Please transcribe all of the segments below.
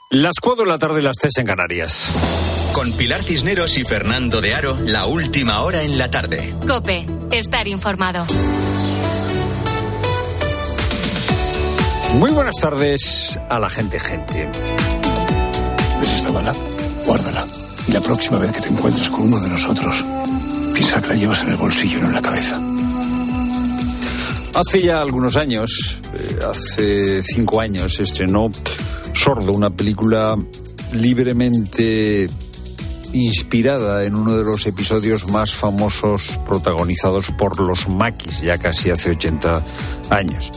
Las 4 de la tarde, las 3 en Canarias. Con Pilar Cisneros y Fernando de Aro, la última hora en la tarde. COPE, estar informado. Muy buenas tardes a la gente. ¿Ves esta bala? Guárdala. Y la próxima vez que te encuentres con uno de nosotros, piensa que la llevas en el bolsillo y no en la cabeza. Hace ya algunos años, hace 5 años, estrenó Sordo, una película libremente inspirada en uno de los episodios más famosos protagonizados por los Maquis, ya casi hace 80 años.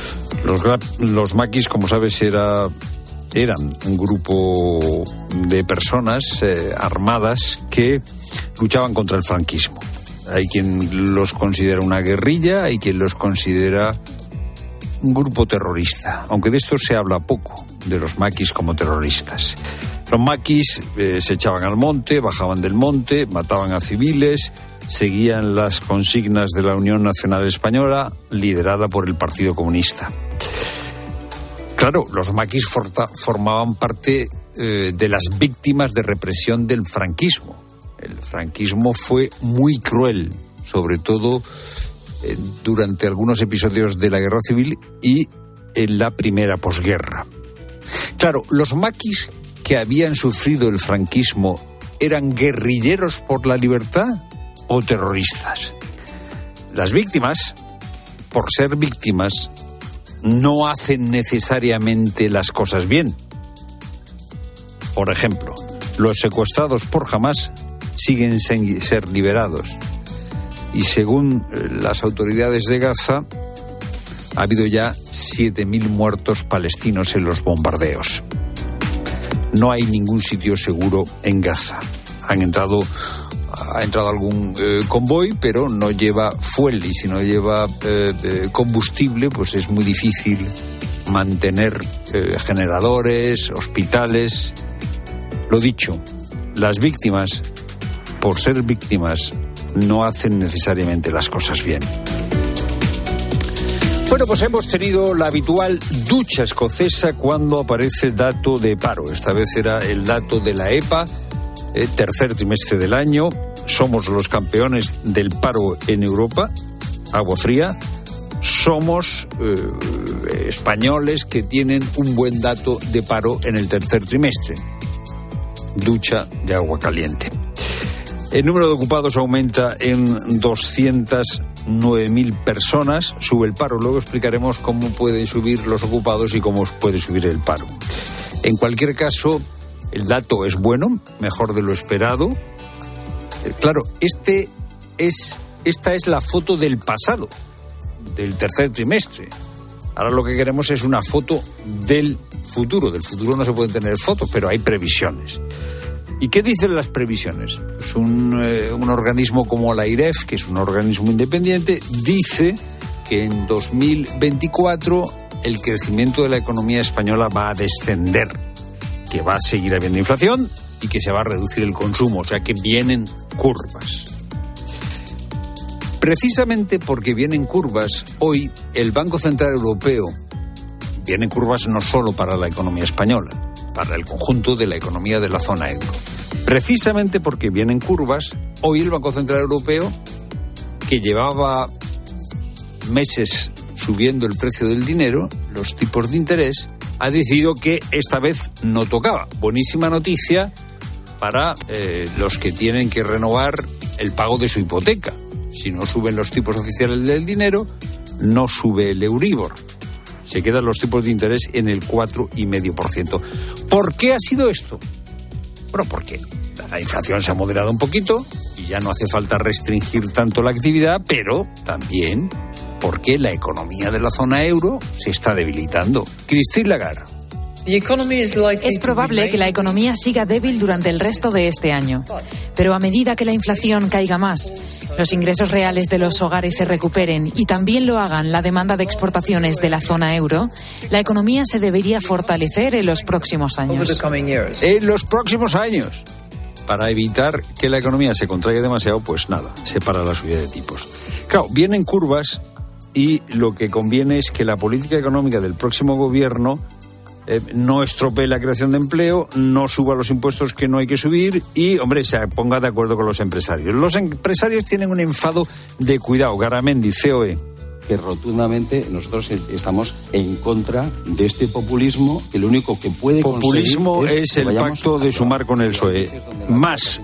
Los Maquis, como sabes, eran un grupo de personas armadas que luchaban contra el franquismo. Hay quien los considera una guerrilla, hay quien los considera un grupo terrorista, aunque de esto se habla poco, de los Maquis como terroristas. Los Maquis se echaban al monte, bajaban del monte, mataban a civiles, seguían las consignas de la Unión Nacional Española, liderada por el Partido Comunista. Claro, los Maquis formaban parte de las víctimas de represión del franquismo. El franquismo fue muy cruel, sobre todo durante algunos episodios de la Guerra Civil y en la primera posguerra. Claro, los Maquis que habían sufrido el franquismo, ¿eran guerrilleros por la libertad o terroristas? Las víctimas, por ser víctimas, no hacen necesariamente las cosas bien. Por ejemplo, los secuestrados por Hamás siguen sin ser liberados. Y según las autoridades de Gaza, ha habido ya 7.000 muertos palestinos en los bombardeos. No hay ningún sitio seguro en Gaza. Ha entrado algún convoy, pero no lleva fuel, y si no lleva combustible, pues es muy difícil mantener generadores, hospitales. Lo dicho, las víctimas, por ser víctimas, no hacen necesariamente las cosas bien. Bueno, pues hemos tenido la habitual ducha escocesa cuando aparece dato de paro. Esta vez era el dato de la EPA, tercer trimestre del año. Somos los campeones del paro en Europa, agua fría. Somos españoles que tienen un buen dato de paro en el tercer trimestre. Ducha de agua caliente. El número de ocupados aumenta en 209.000 personas. Sube el paro. Luego explicaremos cómo pueden subir los ocupados y cómo puede subir el paro. En cualquier caso, el dato es bueno, mejor de lo esperado. Claro, esta es la foto del pasado, del tercer trimestre. Ahora lo que queremos es una foto del futuro. Del futuro no se pueden tener fotos, pero hay previsiones. ¿Y qué dicen las previsiones? Pues un organismo como la AIREF, que es un organismo independiente, dice que en 2024 el crecimiento de la economía española va a descender, que va a seguir habiendo inflación y que se va a reducir el consumo, o sea que vienen curvas. Precisamente porque vienen curvas, hoy el Banco Central Europeo, vienen curvas no solo para la economía española, para el conjunto de la economía de la zona euro. Precisamente porque vienen curvas, hoy el Banco Central Europeo, que llevaba meses subiendo el precio del dinero, los tipos de interés, ha decidido que esta vez no tocaba. Buenísima noticia para los que tienen que renovar el pago de su hipoteca. Si no suben los tipos oficiales del dinero, no sube el Euribor. Se quedan los tipos de interés en el 4,5%. ¿Por qué ha sido esto? Bueno, porque la inflación se ha moderado un poquito y ya no hace falta restringir tanto la actividad, pero también porque la economía de la zona euro se está debilitando. Christine Lagarde. Es probable que la economía siga débil durante el resto de este año, pero a medida que la inflación caiga más, los ingresos reales de los hogares se recuperen y también lo hagan la demanda de exportaciones de la zona euro, la economía se debería fortalecer en los próximos años. En los próximos años. Para evitar que la economía se contraiga demasiado, pues nada, se para la subida de tipos. Claro, vienen curvas y lo que conviene es que la política económica del próximo gobierno no estropee la creación de empleo, no suba los impuestos que no hay que subir y, hombre, se ponga de acuerdo con los empresarios. Los empresarios tienen un enfado de cuidado. Garamendi, COE. Que rotundamente nosotros estamos en contra de este populismo, que lo único que puede populismo es el pacto de Sumar con el PSOE. Más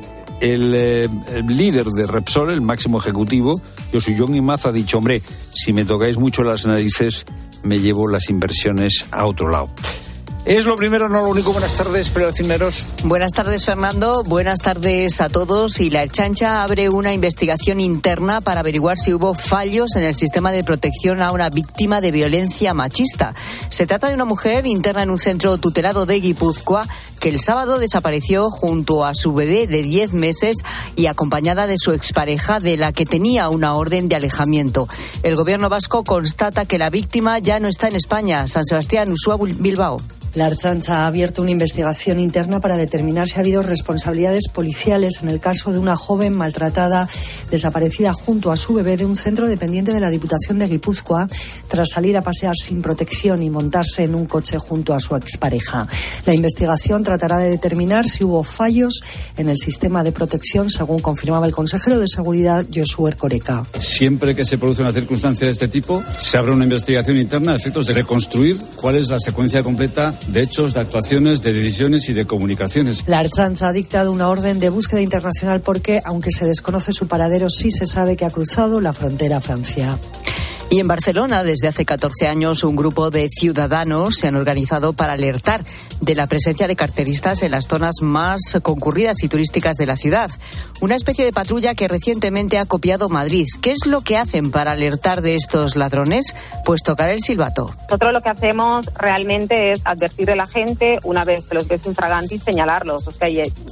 el líder de Repsol, el máximo ejecutivo, Yosuyon Imaz, ha dicho, hombre, si me tocáis mucho las narices, me llevo las inversiones a otro lado. Es lo primero, no lo único. Buenas tardes, Pilar Cisneros. Buenas tardes, Fernando. Buenas tardes a todos. Y la Ertzaintza abre una investigación interna para averiguar si hubo fallos en el sistema de protección a una víctima de violencia machista. Se trata de una mujer interna en un centro tutelado de Guipúzcoa que el sábado desapareció junto a su bebé de 10 meses y acompañada de su expareja, de la que tenía una orden de alejamiento. El gobierno vasco constata que la víctima ya no está en España. San Sebastián, Uxua, Bilbao. La Ertzaintza ha abierto una investigación interna para determinar si ha habido responsabilidades policiales en el caso de una joven maltratada desaparecida junto a su bebé de un centro dependiente de la Diputación de Guipúzcoa tras salir a pasear sin protección y montarse en un coche junto a su expareja. La investigación tratará de determinar si hubo fallos en el sistema de protección, según confirmaba el consejero de Seguridad, Josu Erkoreka. Siempre que se produce una circunstancia de este tipo, se abre una investigación interna a efectos de reconstruir cuál es la secuencia completa de hechos, de actuaciones, de decisiones y de comunicaciones. La Ertzaintza ha dictado una orden de búsqueda internacional porque, aunque se desconoce su paradero, sí se sabe que ha cruzado la frontera a Francia. Y en Barcelona, desde hace 14 años, un grupo de ciudadanos se han organizado para alertar de la presencia de carteristas en las zonas más concurridas y turísticas de la ciudad. Una especie de patrulla que recientemente ha copiado Madrid. ¿Qué es lo que hacen para alertar de estos ladrones? Pues tocar el silbato. Nosotros lo que hacemos realmente es advertir a la gente una vez que los ves infraganti, señalarlos. O sea,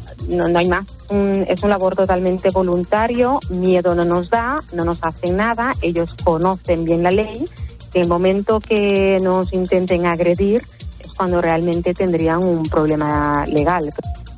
no hay más. Es un labor totalmente voluntario, miedo no nos da, no nos hacen nada, ellos conocen bien la ley. En el momento que nos intenten agredir es cuando realmente tendrían un problema legal.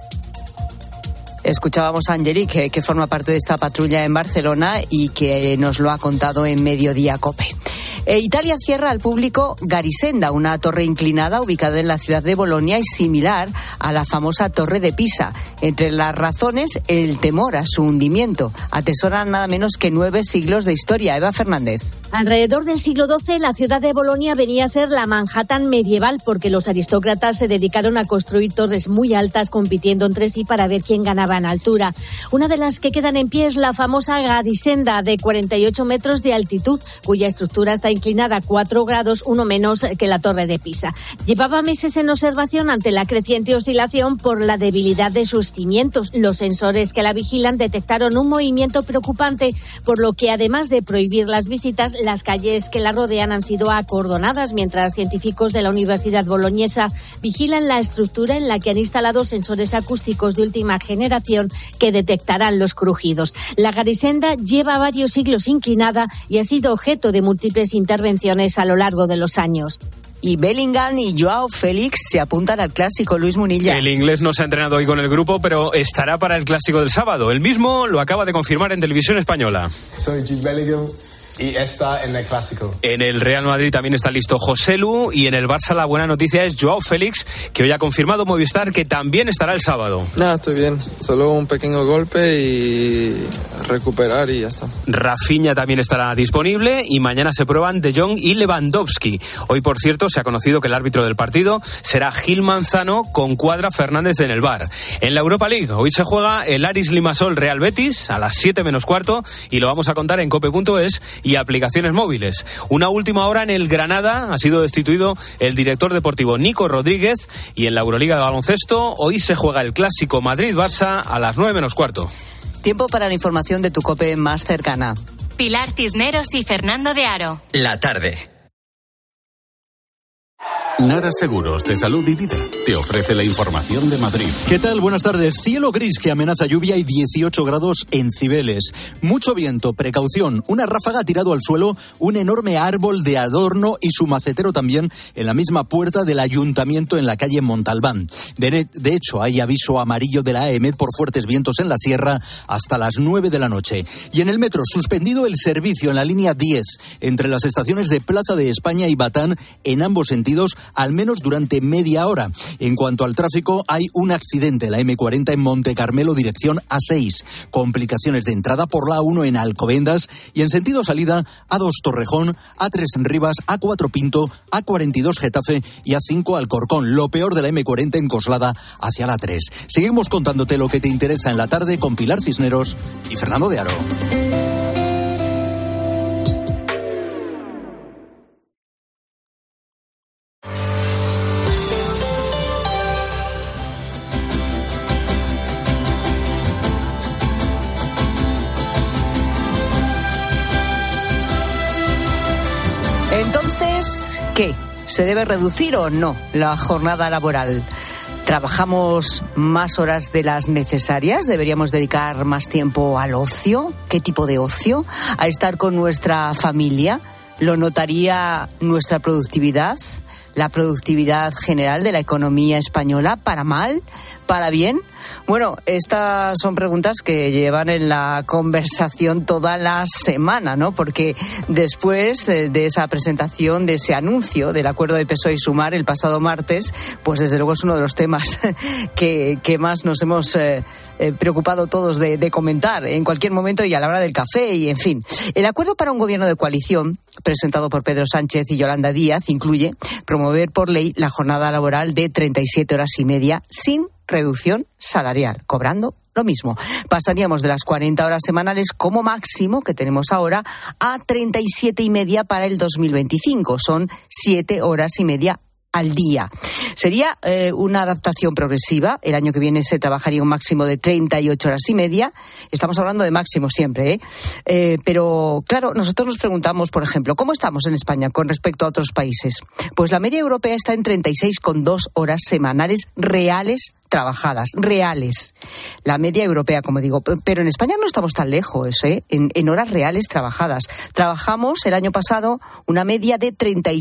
Escuchábamos a Angelique, que forma parte de esta patrulla en Barcelona y que nos lo ha contado en Mediodía COPE. Italia cierra al público Garisenda, una torre inclinada ubicada en la ciudad de Bolonia y similar a la famosa Torre de Pisa. Entre las razones, el temor a su hundimiento. Atesoran nada menos que 9 siglos de historia. Eva Fernández. Alrededor del siglo XII, la ciudad de Bolonia venía a ser la Manhattan medieval porque los aristócratas se dedicaron a construir torres muy altas compitiendo entre sí para ver quién ganaba en altura. Una de las que quedan en pie es la famosa Garisenda, de 48 metros de altitud, cuya estructura está inclinada 4 grados, uno menos que la Torre de Pisa. Llevaba meses en observación ante la creciente oscilación por la debilidad de sus cimientos. Los sensores que la vigilan detectaron un movimiento preocupante, por lo que además de prohibir las visitas, las calles que la rodean han sido acordonadas, mientras científicos de la Universidad Boloñesa vigilan la estructura en la que han instalado sensores acústicos de última generación que detectarán los crujidos. La Garisenda lleva varios siglos inclinada y ha sido objeto de múltiples intervenciones a lo largo de los años. Y Bellingham y Joao Félix se apuntan al clásico. Luis Munilla. El inglés no se ha entrenado hoy con el grupo, pero estará para el clásico del sábado. El mismo lo acaba de confirmar en Televisión Española. Soy Jude Bellingham y está en el clásico. En el Real Madrid también está listo Joselu, y en el Barça la buena noticia es Joao Félix, que hoy ha confirmado Movistar que también estará el sábado. Nada, estoy bien. Solo un pequeño golpe y recuperar y ya está. Rafinha también estará disponible y mañana se prueban De Jong y Lewandowski. Hoy, por cierto, se ha conocido que el árbitro del partido será Gil Manzano, con Cuadra Fernández en el VAR. En la Europa League hoy se juega el Aris Limassol Real Betis a las 7 menos cuarto y lo vamos a contar en cope.es y aplicaciones móviles. Una última hora en el Granada, ha sido destituido el director deportivo Nico Rodríguez, y en la Euroliga de baloncesto hoy se juega el clásico Madrid-Barça a las 9 menos cuarto. Tiempo para la información de tu COPE más cercana. Pilar Cisneros y Fernando de Aro. La tarde. Nara Seguros de Salud y Vida te ofrece la información de Madrid. ¿Qué tal? Buenas tardes. Cielo gris que amenaza lluvia y 18 grados en Cibeles. Mucho viento, precaución. Una ráfaga ha tirado al suelo un enorme árbol de adorno y su macetero también en la misma puerta del ayuntamiento en la calle Montalbán. De hecho, hay aviso amarillo de la AEMET por fuertes vientos en la sierra hasta las 9 de la noche. Y en el metro, suspendido el servicio en la línea 10 entre las estaciones de Plaza de España y Batán en ambos sentidos al menos durante media hora. En cuanto al tráfico, hay un accidente, la M40 en Monte Carmelo, dirección A6. Complicaciones de entrada por la A1 en Alcobendas y en sentido salida A2 Torrejón, A3 Rivas, A4 Pinto, A42 Getafe y A5 Alcorcón. Lo peor de la M40 en Coslada hacia la 3. Seguimos contándote lo que te interesa en la tarde con Pilar Cisneros y Fernando de Aro. Entonces, ¿qué? ¿Se debe reducir o no la jornada laboral? ¿Trabajamos más horas de las necesarias? ¿Deberíamos dedicar más tiempo al ocio? ¿Qué tipo de ocio? ¿A estar con nuestra familia? ¿Lo notaría nuestra productividad? ¿La productividad general de la economía española? ¿Para mal? ¿Para bien? Bueno, estas son preguntas que llevan en la conversación toda la semana, ¿no? Porque después de esa presentación, de ese anuncio del acuerdo de PSOE y Sumar el pasado martes, pues desde luego es uno de los temas que más nos hemos preocupado todos de comentar en cualquier momento y a la hora del café y en fin. El acuerdo para un gobierno de coalición presentado por Pedro Sánchez y Yolanda Díaz incluye promover por ley la jornada laboral de 37 horas y media sin reducción salarial, cobrando lo mismo. Pasaríamos de las 40 horas semanales como máximo que tenemos ahora a 37 y media para el 2025. Son 7 horas y media al día. Sería una adaptación progresiva. El año que viene se trabajaría un máximo de 38 horas y media. Estamos hablando de máximo siempre, pero claro, nosotros nos preguntamos, por ejemplo, ¿cómo estamos en España con respecto a otros países? Pues la media europea está en 36,2 horas semanales reales trabajadas, reales. La media europea, como digo, pero en España no estamos tan lejos, en horas reales trabajadas. Trabajamos el año pasado una media de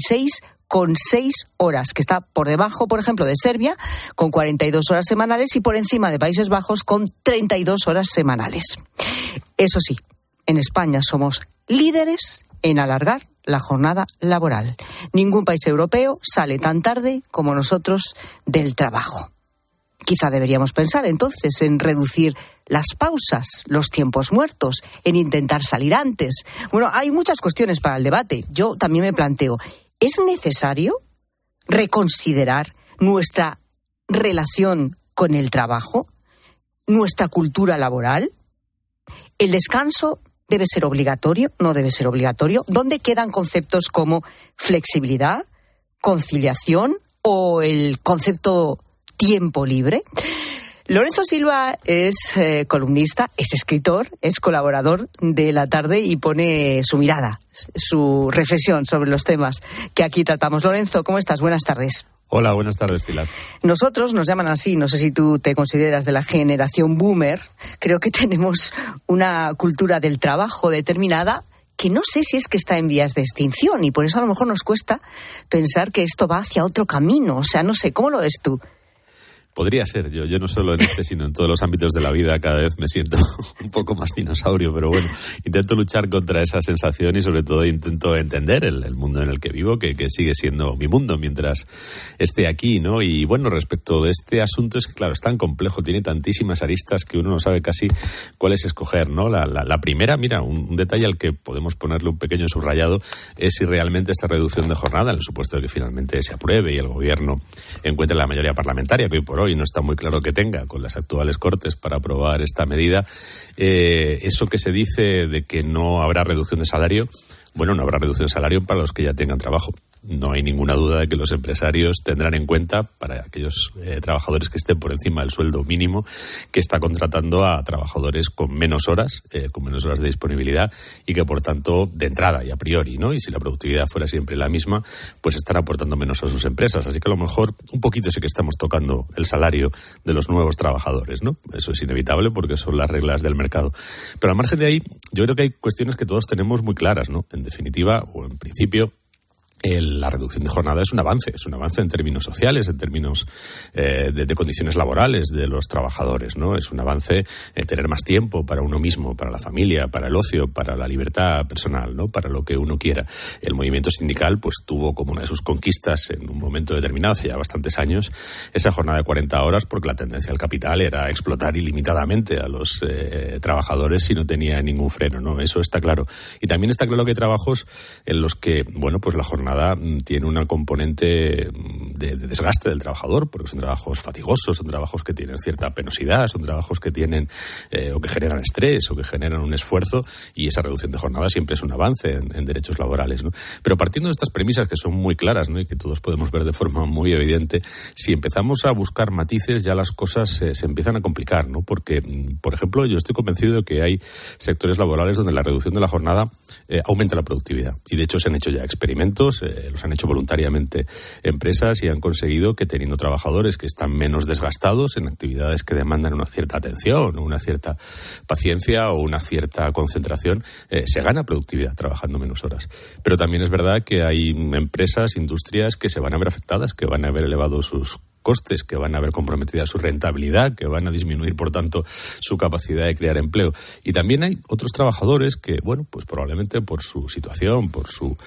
36,6 horas, que está por debajo, por ejemplo, de Serbia, con 42 horas semanales, y por encima de Países Bajos, con 32 horas semanales. Eso sí, en España somos líderes en alargar la jornada laboral. Ningún país europeo sale tan tarde como nosotros del trabajo. Quizá deberíamos pensar entonces en reducir las pausas, los tiempos muertos, en intentar salir antes. Bueno, hay muchas cuestiones para el debate. Yo también me planteo, ¿es necesario reconsiderar nuestra relación con el trabajo, nuestra cultura laboral? ¿El descanso debe ser obligatorio? ¿No debe ser obligatorio? ¿Dónde quedan conceptos como flexibilidad, conciliación o el concepto tiempo libre? Lorenzo Silva es columnista, es escritor, es colaborador de La Tarde y pone su mirada, su reflexión sobre los temas que aquí tratamos. Lorenzo, ¿cómo estás? Buenas tardes. Hola, buenas tardes, Pilar. Nosotros nos llaman así, no sé si tú te consideras de la generación boomer. Creo que tenemos una cultura del trabajo determinada que no sé si es que está en vías de extinción y por eso a lo mejor nos cuesta pensar que esto va hacia otro camino. O sea, no sé, ¿cómo lo ves tú? Podría ser, yo no solo en este, sino en todos los ámbitos de la vida cada vez me siento un poco más dinosaurio, pero bueno, intento luchar contra esa sensación y sobre todo intento entender el mundo en el que vivo, que sigue siendo mi mundo mientras esté aquí, ¿no? Y bueno, respecto de este asunto es que claro, es tan complejo, tiene tantísimas aristas que uno no sabe casi cuáles escoger, ¿no? La primera, mira, un detalle al que podemos ponerle un pequeño subrayado es si realmente esta reducción de jornada, en el supuesto de que finalmente se apruebe y el gobierno encuentre la mayoría parlamentaria, que hoy por hoy no está muy claro que tenga con las actuales Cortes para aprobar esta medida, eso que se dice de que no habrá reducción de salario, bueno, no habrá reducción de salario para los que ya tengan trabajo. No hay ninguna duda de que los empresarios tendrán en cuenta para aquellos trabajadores que estén por encima del sueldo mínimo que está contratando a trabajadores con menos horas de disponibilidad y que por tanto de entrada y a priori, ¿no? Y si la productividad fuera siempre la misma, pues están aportando menos a sus empresas. Así que a lo mejor un poquito sí que estamos tocando el salario de los nuevos trabajadores, ¿no? Eso es inevitable porque son las reglas del mercado. Pero al margen de ahí, yo creo que hay cuestiones que todos tenemos muy claras, ¿no? En definitiva, o en principio, la reducción de jornada es un avance en términos sociales, en términos de condiciones laborales de los trabajadores, ¿no? Es un avance en tener más tiempo para uno mismo, para la familia, para el ocio, para la libertad personal, ¿no? Para lo que uno quiera. El movimiento sindical pues tuvo como una de sus conquistas en un momento determinado, hace ya bastantes años, esa jornada de 40 horas, porque la tendencia del capital era explotar ilimitadamente a los trabajadores si no tenía ningún freno, ¿no? Eso está claro. Y también está claro que hay trabajos en los que, bueno, pues la jornada tiene una componente de desgaste del trabajador, porque son trabajos fatigosos, son trabajos que tienen cierta penosidad, son trabajos que tienen o que generan estrés o que generan un esfuerzo, y esa reducción de jornada siempre es un avance en derechos laborales, ¿no? Pero partiendo de estas premisas que son muy claras, ¿no? Y que todos podemos ver de forma muy evidente, si empezamos a buscar matices ya las cosas se empiezan a complicar, ¿no? Porque, por ejemplo, yo estoy convencido de que hay sectores laborales donde la reducción de la jornada aumenta la productividad, y de hecho se han hecho ya experimentos, los han hecho voluntariamente empresas, y han conseguido que, teniendo trabajadores que están menos desgastados en actividades que demandan una cierta atención, una cierta paciencia o una cierta concentración, se gana productividad trabajando menos horas. Pero también es verdad que hay empresas, industrias que se van a ver afectadas, que van a ver elevado sus costes, que van a ver comprometida su rentabilidad, que van a disminuir, por tanto, su capacidad de crear empleo. Y también hay otros trabajadores que, bueno, pues probablemente por su situación, por su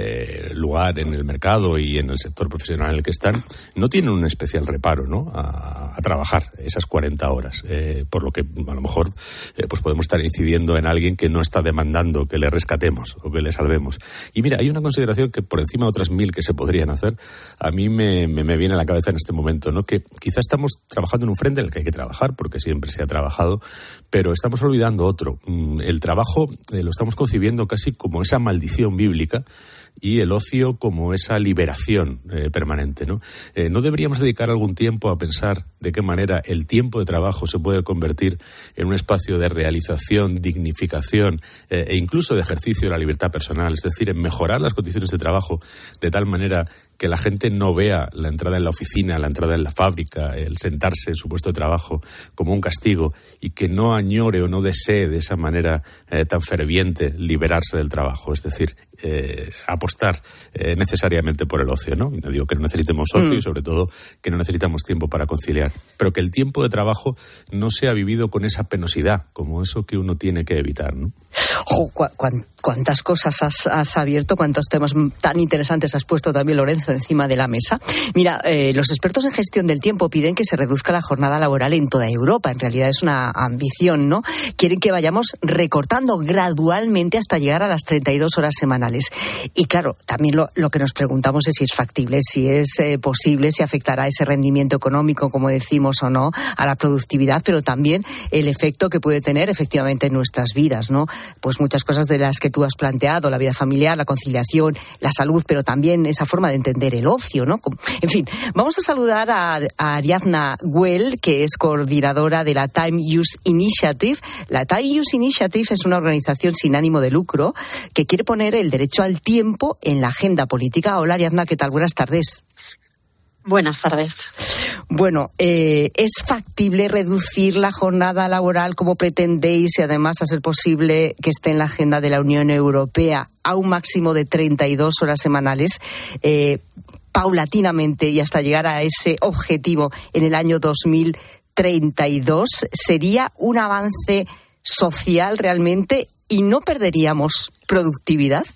lugar en el mercado y en el sector profesional en el que están, no tienen un especial reparo, ¿no?, a trabajar esas 40 horas. Por lo que a lo mejor pues podemos estar incidiendo en alguien que no está demandando que le rescatemos o que le salvemos. Y mira, hay una consideración que, por encima de otras 1000 que se podrían hacer, a mí me viene a la cabeza en este momento, ¿no? Que quizás estamos trabajando en un frente en el que hay que trabajar, porque siempre se ha trabajado, pero estamos olvidando otro. El trabajo lo estamos concibiendo casi como esa maldición bíblica, y el ocio como esa liberación permanente, ¿no? ¿No deberíamos dedicar algún tiempo a pensar de qué manera el tiempo de trabajo se puede convertir en un espacio de realización, dignificación e incluso de ejercicio de la libertad personal? Es decir, en mejorar las condiciones de trabajo de tal manera que la gente no vea la entrada en la oficina, la entrada en la fábrica, el sentarse en su puesto de trabajo como un castigo, y que no añore o no desee de esa manera tan ferviente liberarse del trabajo. Es decir, apostar necesariamente por el ocio, ¿no? No digo que no necesitemos ocio y sobre todo que no necesitamos tiempo para conciliar, pero que el tiempo de trabajo no sea vivido con esa penosidad, como eso que uno tiene que evitar, ¿no? Cuántas cosas has abierto, cuántos temas tan interesantes has puesto también, Lorenzo, encima de la mesa. Mira, los expertos en gestión del tiempo piden que se reduzca la jornada laboral en toda Europa. En realidad es una ambición, ¿no? Quieren que vayamos recortando gradualmente hasta llegar a las 32 horas semanales. Y claro, también lo que nos preguntamos es si es factible, si es posible, si afectará ese rendimiento económico, como decimos, o no, a la productividad, pero también el efecto que puede tener efectivamente en nuestras vidas, ¿no? Pues muchas cosas de las que tú has planteado, la vida familiar, la conciliación, la salud, pero también esa forma de entender el ocio, ¿no? En fin, vamos a saludar a Ariadna Güell, que es coordinadora de la Time Use Initiative. La Time Use Initiative es una organización sin ánimo de lucro que quiere poner el derecho al tiempo en la agenda política. Hola, Ariadna, ¿qué tal? Buenas tardes. Buenas tardes. Bueno, ¿es factible reducir la jornada laboral como pretendéis y además a ser posible que esté en la agenda de la Unión Europea a un máximo de 32 horas semanales paulatinamente y hasta llegar a ese objetivo en el año 2032? ¿Sería un avance social realmente y no perderíamos productividad?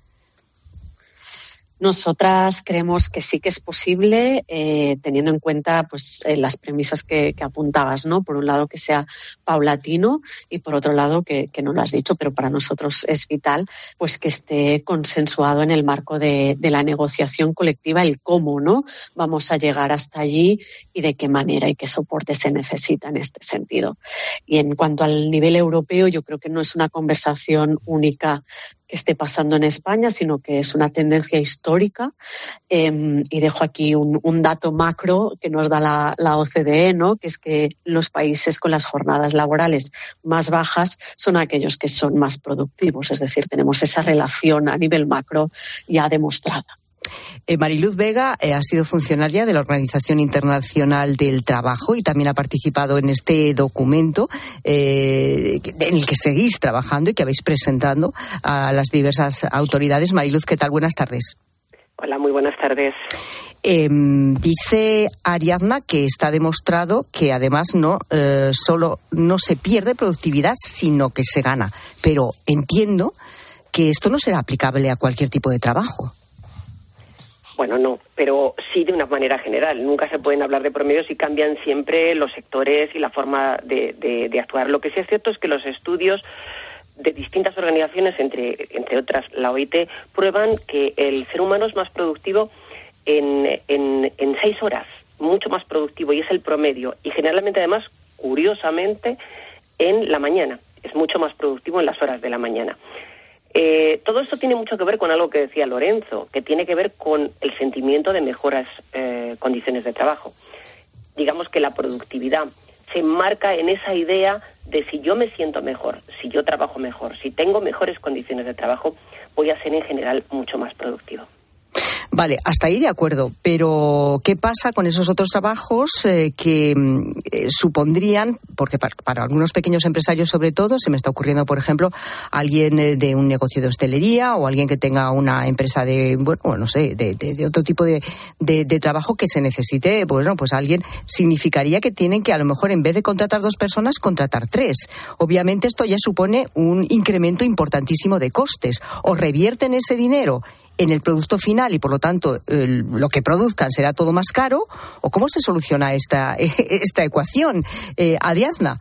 Nosotras creemos que sí que es posible, teniendo en cuenta pues las premisas que apuntabas, ¿no? Por un lado que sea paulatino y por otro lado que no lo has dicho, pero para nosotros es vital, pues que esté consensuado en el marco de la negociación colectiva el cómo, ¿no? Vamos a llegar hasta allí y de qué manera y qué soporte se necesita en este sentido. Y en cuanto al nivel europeo, yo creo que no es una conversación única que esté pasando en España, sino que es una tendencia histórica. Y dejo aquí un dato macro que nos da la OCDE, ¿no? Que es que los países con las jornadas laborales más bajas son aquellos que son más productivos. Es decir, tenemos esa relación a nivel macro ya demostrada. Mariluz Vega ha sido funcionaria de la Organización Internacional del Trabajo y también ha participado en este documento en el que seguís trabajando y que habéis presentando a las diversas autoridades. Mariluz, ¿qué tal? Buenas tardes. Hola, muy buenas tardes. Dice Ariadna que está demostrado que además solo no se pierde productividad, sino que se gana. Pero entiendo que esto no será aplicable a cualquier tipo de trabajo. Bueno, no, pero sí de una manera general. Nunca se pueden hablar de promedios y cambian siempre los sectores y la forma de actuar. Lo que sí es cierto es que los estudios de distintas organizaciones, entre otras la OIT, prueban que el ser humano es más productivo en 6 horas, mucho más productivo, y es el promedio. Y generalmente, además, curiosamente, en la mañana. Es mucho más productivo en las horas de la mañana. Todo esto tiene mucho que ver con algo que decía Lorenzo, que tiene que ver con el sentimiento de mejoras condiciones de trabajo. Digamos que la productividad se enmarca en esa idea de si yo me siento mejor, si yo trabajo mejor, si tengo mejores condiciones de trabajo, voy a ser en general mucho más productivo. Vale, hasta ahí de acuerdo, pero ¿qué pasa con esos otros trabajos que supondrían, porque para algunos pequeños empresarios sobre todo, se me está ocurriendo, por ejemplo, alguien de un negocio de hostelería o alguien que tenga una empresa de otro tipo de trabajo que se necesite, pues alguien, significaría que tienen que a lo mejor en vez de contratar 2 personas, contratar 3. Obviamente esto ya supone un incremento importantísimo de costes. O revierten ese dinero en el producto final y por lo tanto lo que produzcan será todo más caro, o cómo se soluciona esta ecuación, Ariadna.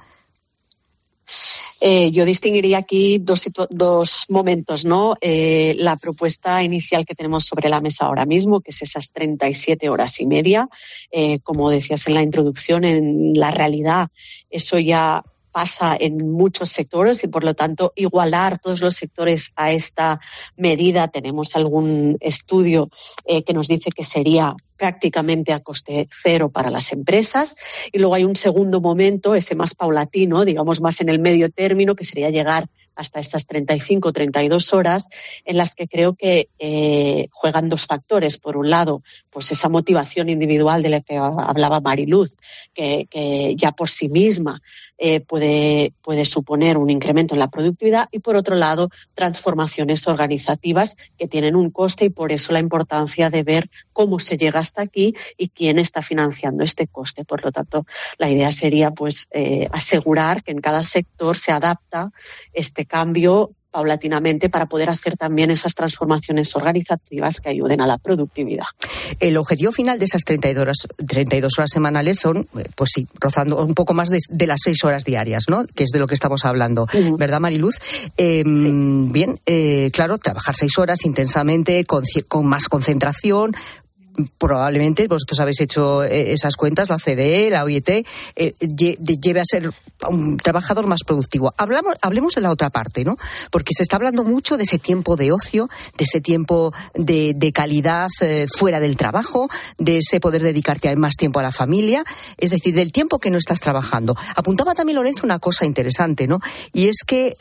Yo distinguiría aquí dos momentos, ¿no? La propuesta inicial que tenemos sobre la mesa ahora mismo, que es esas 37 horas y media, como decías en la introducción, en la realidad eso ya pasa en muchos sectores y, por lo tanto, igualar todos los sectores a esta medida. Tenemos algún estudio que nos dice que sería prácticamente a coste cero para las empresas. Y luego hay un segundo momento, ese más paulatino, digamos más en el medio término, que sería llegar hasta estas 35 o 32 horas, en las que creo que juegan 2 factores. Por un lado, pues esa motivación individual de la que hablaba Mariluz, que ya por sí misma puede suponer un incremento en la productividad, y por otro lado, transformaciones organizativas que tienen un coste, y por eso la importancia de ver cómo se llega hasta aquí y quién está financiando este coste. Por lo tanto, la idea sería pues asegurar que en cada sector se adapta este cambio paulatinamente para poder hacer también esas transformaciones organizativas que ayuden a la productividad. El objetivo final de esas 32 horas semanales son, pues sí, rozando un poco más de las 6 horas diarias, ¿no? Que es de lo que estamos hablando, ¿verdad, Mariluz? Sí. Bien, claro, trabajar 6 horas intensamente, con más concentración. Probablemente vosotros habéis hecho esas cuentas, la OCDE, la OIT, lleve a ser un trabajador más productivo. Hablemos de la otra parte, ¿no? Porque se está hablando mucho de ese tiempo de ocio, de ese tiempo de calidad fuera del trabajo, de ese poder dedicarte más tiempo a la familia, es decir, del tiempo que no estás trabajando. Apuntaba también Lorenzo una cosa interesante, ¿no? Y es que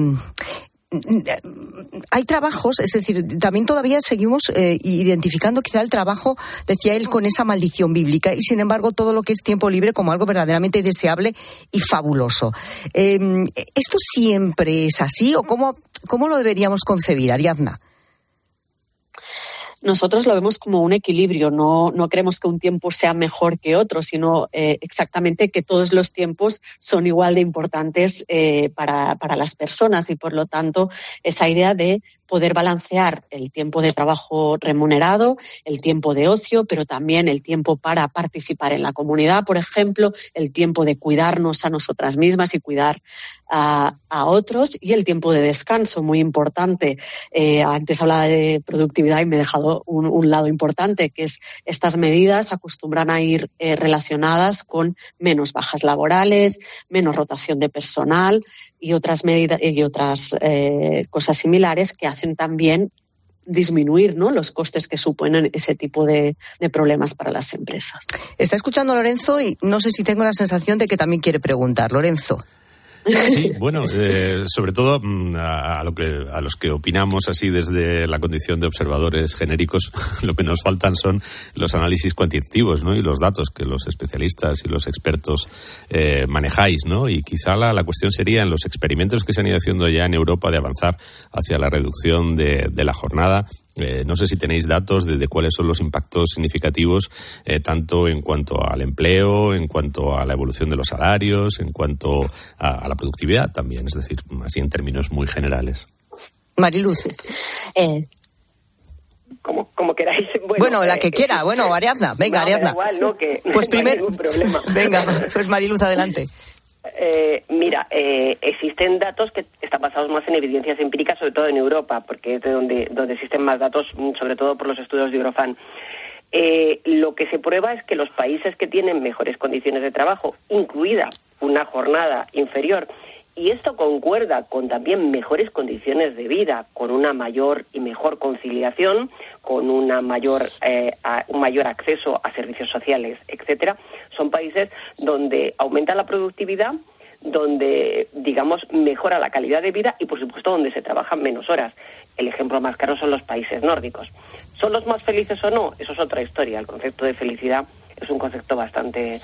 hay trabajos, es decir, también todavía seguimos identificando quizá el trabajo, decía él, con esa maldición bíblica, y sin embargo todo lo que es tiempo libre como algo verdaderamente deseable y fabuloso. ¿Esto siempre es así o cómo lo deberíamos concebir, Ariadna? Nosotros lo vemos como un equilibrio, no creemos que un tiempo sea mejor que otro, sino exactamente que todos los tiempos son igual de importantes para las personas, y por lo tanto esa idea de poder balancear el tiempo de trabajo remunerado, el tiempo de ocio, pero también el tiempo para participar en la comunidad, por ejemplo, el tiempo de cuidarnos a nosotras mismas y cuidar a otros, y el tiempo de descanso, muy importante. Antes hablaba de productividad y me he dejado un lado importante, que es estas medidas acostumbran a ir relacionadas con menos bajas laborales, menos rotación de personal y otras medidas y otras cosas similares que hacen también disminuir, ¿no?, los costes que suponen ese tipo de problemas para las empresas. Está escuchando Lorenzo y no sé si tengo la sensación de que también quiere preguntar. Lorenzo. Sí, bueno, sobre todo a los que opinamos así desde la condición de observadores genéricos, lo que nos faltan son los análisis cuantitativos, ¿no? Y los datos que los especialistas y los expertos manejáis, ¿no? Y quizá la cuestión sería en los experimentos que se han ido haciendo ya en Europa de avanzar hacia la reducción de la jornada. No sé si tenéis datos de cuáles son los impactos significativos, tanto en cuanto al empleo, en cuanto a la evolución de los salarios, en cuanto a la productividad también, es decir, así en términos muy generales. Mariluz. Como queráis. Bueno, la que quiera. Bueno, Ariadna. Venga, Ariadna. Igual, ¿no? Que pues no hay ningún problema. Venga, pues Mariluz, adelante. Mira, existen datos que están basados más en evidencias empíricas, sobre todo en Europa, porque es de donde existen más datos, sobre todo por los estudios de Eurofund. Lo que se prueba es que los países que tienen mejores condiciones de trabajo, incluida una jornada inferior, y esto concuerda con también mejores condiciones de vida, con una mayor y mejor conciliación, con un mayor acceso a servicios sociales, etcétera, son países donde aumenta la productividad, donde, digamos, mejora la calidad de vida y, por supuesto, donde se trabajan menos horas. El ejemplo más claro son los países nórdicos. ¿Son los más felices o no? Eso es otra historia. El concepto de felicidad es un concepto bastante,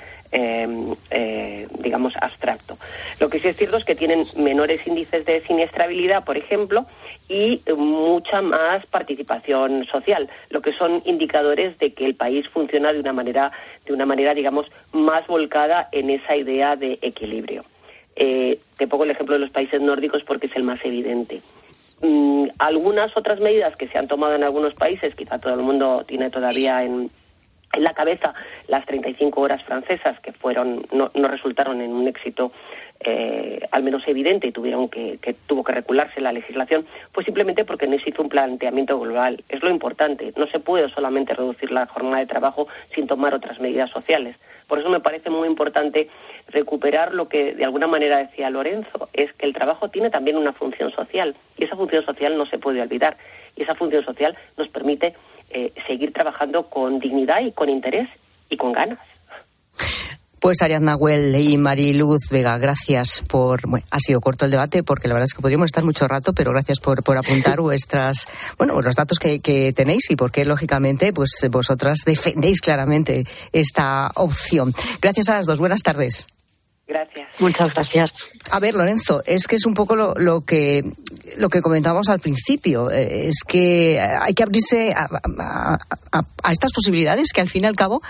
digamos, abstracto. Lo que sí es cierto es que tienen menores índices de siniestrabilidad, por ejemplo, y mucha más participación social, lo que son indicadores de que el país funciona de una manera, digamos, más volcada en esa idea de equilibrio. Te pongo el ejemplo de los países nórdicos porque es el más evidente. Algunas otras medidas que se han tomado en algunos países, quizá todo el mundo tiene todavía en la cabeza las 35 horas francesas, que no resultaron en un éxito al menos evidente y tuvo que recularse la legislación, pues simplemente porque no se hizo un planteamiento global. Es lo importante. No se puede solamente reducir la jornada de trabajo sin tomar otras medidas sociales. Por eso me parece muy importante recuperar lo que de alguna manera decía Lorenzo, es que el trabajo tiene también una función social y esa función social no se puede olvidar. Y esa función social nos permite seguir trabajando con dignidad y con interés y con ganas. Pues Ariadna Güell y Mariluz Vega, gracias ha sido corto el debate porque la verdad es que podríamos estar mucho rato, pero gracias por apuntar los datos que tenéis y porque lógicamente pues vosotras defendéis claramente esta opción. Gracias a las dos, buenas tardes. Gracias. Muchas gracias. A ver, Lorenzo, es que es un poco lo que comentábamos al principio. Es que hay que abrirse a estas posibilidades que al fin y al cabo,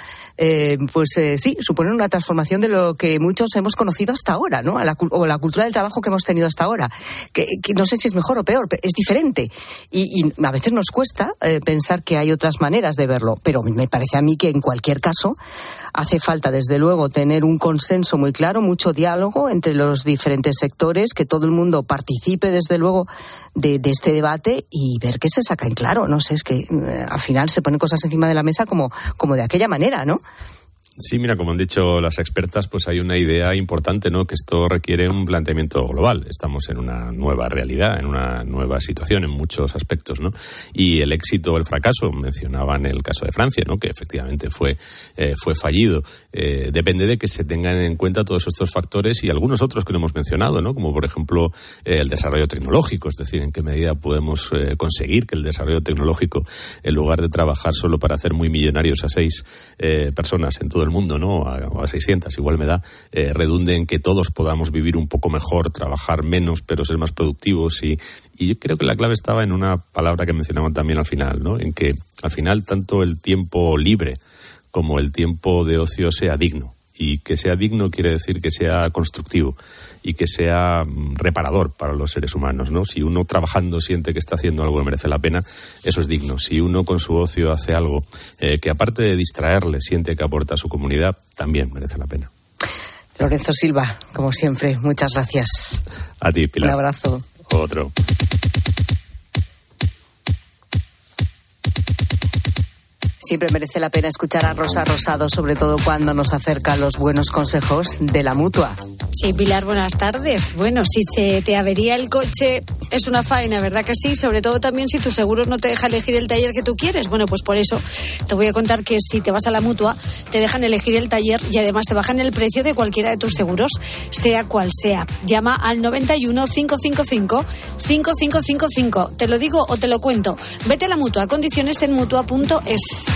sí, suponen una transformación de lo que muchos hemos conocido hasta ahora, ¿no? O la cultura del trabajo que hemos tenido hasta ahora. Que no sé si es mejor o peor, es diferente. Y a veces nos cuesta pensar que hay otras maneras de verlo. Pero me parece a mí que en cualquier caso hace falta, desde luego, tener un consenso muy claro, mucho diálogo entre los diferentes sectores, que todo el mundo participe, desde luego, de este debate y ver qué se saca en claro. No sé, es que al final se ponen cosas encima de la mesa como de aquella manera, ¿no? Sí, mira, como han dicho las expertas, pues hay una idea importante, ¿no? Que esto requiere un planteamiento global. Estamos en una nueva realidad, en una nueva situación en muchos aspectos, ¿no? Y el éxito o el fracaso, mencionaban el caso de Francia, ¿no? Que efectivamente fue fallido. Depende de que se tengan en cuenta todos estos factores y algunos otros que no hemos mencionado, ¿no? Como por ejemplo el desarrollo tecnológico, es decir, en qué medida podemos conseguir que el desarrollo tecnológico, en lugar de trabajar solo para hacer muy millonarios a 6 personas en todo el mundo, ¿no? O a 600, igual me da, redunde en que todos podamos vivir un poco mejor, trabajar menos, pero ser más productivos. Y yo creo que la clave estaba en una palabra que mencionaban también al final, ¿no? En que al final tanto el tiempo libre como el tiempo de ocio sea digno. Y que sea digno quiere decir que sea constructivo y que sea reparador para los seres humanos, ¿no? Si uno trabajando siente que está haciendo algo que merece la pena, eso es digno. Si uno con su ocio hace algo que aparte de distraerle siente que aporta a su comunidad, también merece la pena. Lorenzo Silva, como siempre, muchas gracias. A ti, Pilar. Un abrazo. Otro. Siempre merece la pena escuchar a Rosa Rosado, sobre todo cuando nos acerca los buenos consejos de la Mutua. Sí, Pilar, buenas tardes. Bueno, si se te avería el coche, Es una faena, ¿verdad que sí? Sobre todo también si tu seguro no te deja elegir el taller que tú quieres. Bueno, pues por eso te voy a contar que si te vas a la Mutua, te dejan elegir el taller y además te bajan el precio de cualquiera de tus seguros, sea cual sea. Llama al 91 555 5555. ¿Te lo digo o te lo cuento? Vete a la Mutua. Condiciones en mutua.es.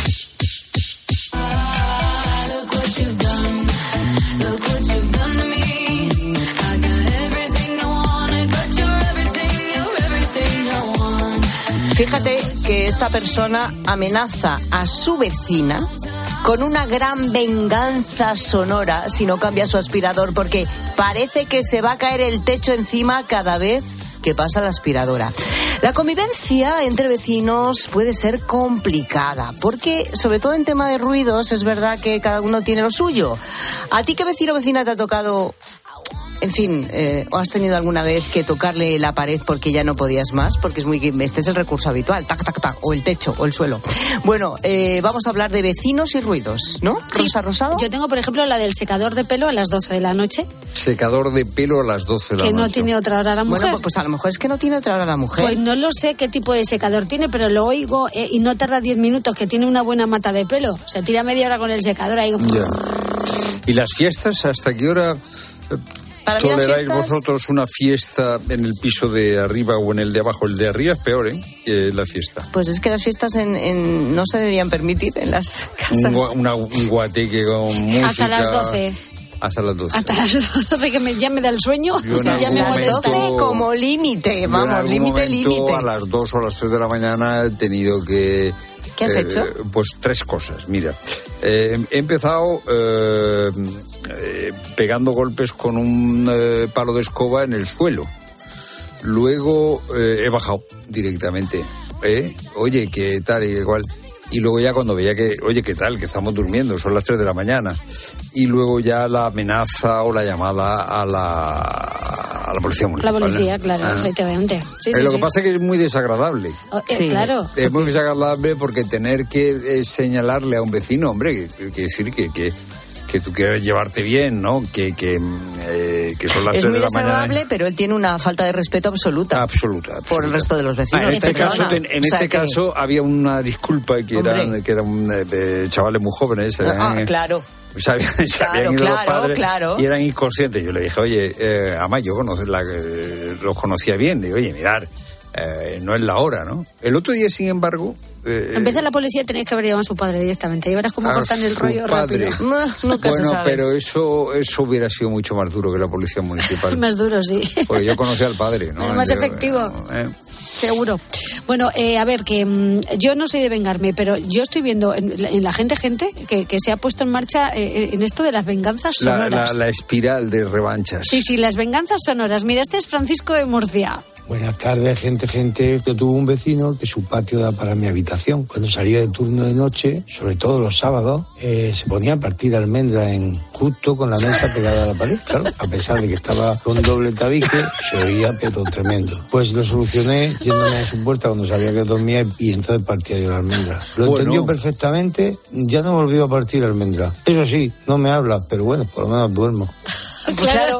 Fíjate que esta persona amenaza a su vecina con una gran venganza sonora si no cambia su aspirador, porque parece que se va a caer el techo encima cada vez que pasa la aspiradora. La convivencia entre vecinos puede ser complicada, porque sobre todo en tema de ruidos es verdad que cada uno tiene lo suyo. ¿A ti qué vecino o vecina te ha tocado? En fin, ¿o has tenido alguna vez que tocarle la pared porque ya no podías más? Porque este es el recurso habitual, tac, tac, tac, o el techo, o el suelo. Bueno, vamos a hablar de vecinos y ruidos, ¿no? Sí, Rosa Rosado. Yo tengo, por ejemplo, la del secador de pelo a las 12 de la noche. Secador de pelo a las 12 de la noche. Que no tiene otra hora la mujer. Bueno, pues a lo mejor es que no tiene otra hora la mujer. Pues no lo sé qué tipo de secador tiene, pero lo oigo y no tarda 10 minutos, que tiene una buena mata de pelo. Se tira media hora con el secador ahí. Ya. ¿Y las fiestas? ¿Hasta qué hora toleráis vosotros una fiesta en el piso de arriba o en el de abajo? El de arriba es peor, que la fiesta. Pues es que las fiestas no se deberían permitir en las casas. Un guateque con música. Hasta las 12. Hasta las 12. Hasta las 12 que ya me da el sueño. O sea, ya me molesta. 12 como límite, vamos, límite. A las 2 o a las 3 de la mañana he tenido que... ¿Qué has hecho? Pues 3 cosas, mira. He empezado pegando golpes con un palo de escoba en el suelo. Luego he bajado directamente. Oye, ¿qué tal y qué cual? Y luego ya cuando veía que, oye, ¿qué tal? Que estamos durmiendo, son las 3 de la mañana. Y luego ya la amenaza o la llamada a la policía municipal. La policía, claro, efectivamente. Sí, lo que pasa es que es muy desagradable. Claro. Es muy desagradable porque tener que señalarle a un vecino, hombre, que decir que tú quieres llevarte bien, ¿no? Que son las 3 de la mañana. Es muy desagradable, pero él tiene una falta de respeto absoluta. Por el resto de los vecinos. En este caso había una disculpa que eran chavales muy jóvenes. Claro. Se habían ido los padres y eran inconscientes. Yo le dije, oye, además yo los conocía bien. Le digo, oye, mirar, no es la hora, ¿no? El otro día, sin embargo... En vez de la policía tenéis que haber llamado a su padre directamente. Y verás cómo cortan el rollo rápido. Nunca se sabe. Pero eso hubiera sido mucho más duro que la policía municipal. Más duro, sí. Porque yo conocía al padre, ¿no? Más efectivo. Seguro. Bueno, a ver, que yo no soy de vengarme, pero yo estoy viendo en la gente que se ha puesto en marcha en esto de las venganzas sonoras. La espiral de revanchas. Sí, las venganzas sonoras. Mira, este es Francisco de Murcia. Buenas tardes, gente. Yo tuve un vecino que su patio da para mi habitación. Cuando salía de turno de noche, sobre todo los sábados, se ponía a partir almendra justo con la mesa pegada a la pared. Claro, a pesar de que estaba con doble tabique, se oía pero tremendo. Pues lo solucioné yéndome a su puerta cuando sabía que dormía y entonces partía yo la almendra. Lo entendió perfectamente, ya no volvió a partir almendra. Eso sí, no me habla, pero bueno, por lo menos duermo. Claro.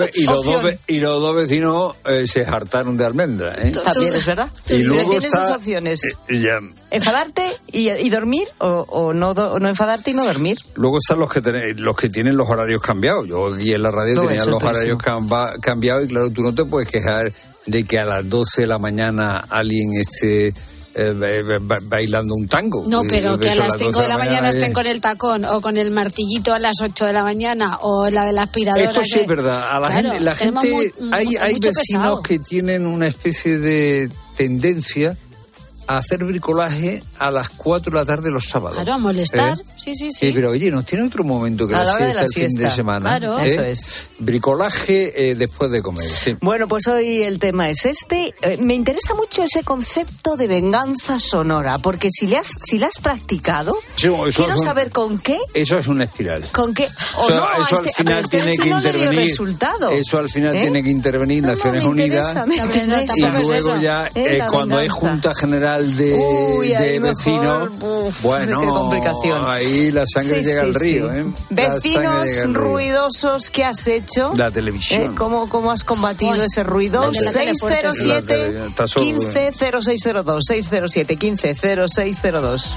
Y los dos vecinos se hartaron de almendra, También es verdad. Y luego tienes dos opciones. Enfadarte y dormir o no enfadarte y no dormir. Luego están los que tienen los horarios cambiados. Yo aquí en la radio tenía los horarios cambiados y claro, tú no te puedes quejar de que a las 12 de la mañana alguien esté bailando un tango. No, pero que a las 5 de la mañana estén con el tacón o con el martillito a las 8 de la mañana o la de la aspiradora. Esto sí es verdad. La gente hay vecinos pesado. Que tienen una especie de tendencia a hacer bricolaje a las 4 de la tarde los sábados. Claro, a molestar. Sí. Pero oye, ¿nos tiene otro momento que la siesta el fin de semana? Claro. Eso es. Bricolaje después de comer. Sí. Bueno, pues hoy el tema es este. Me interesa mucho ese concepto de venganza sonora, porque si la has practicado, quiero saber con qué. Eso es una espiral. ¿Con qué? Eso al final tiene que intervenir. Eso al final tiene que intervenir Naciones Unidas. Y luego ya, cuando hay Junta General mal de vecino, bueno, qué complicación. Ahí la sangre llega al río. Vecinos ruidosos, ¿qué has hecho? La televisión. ¿Cómo has combatido ese ruido? 607 15 0602 607 15 0602.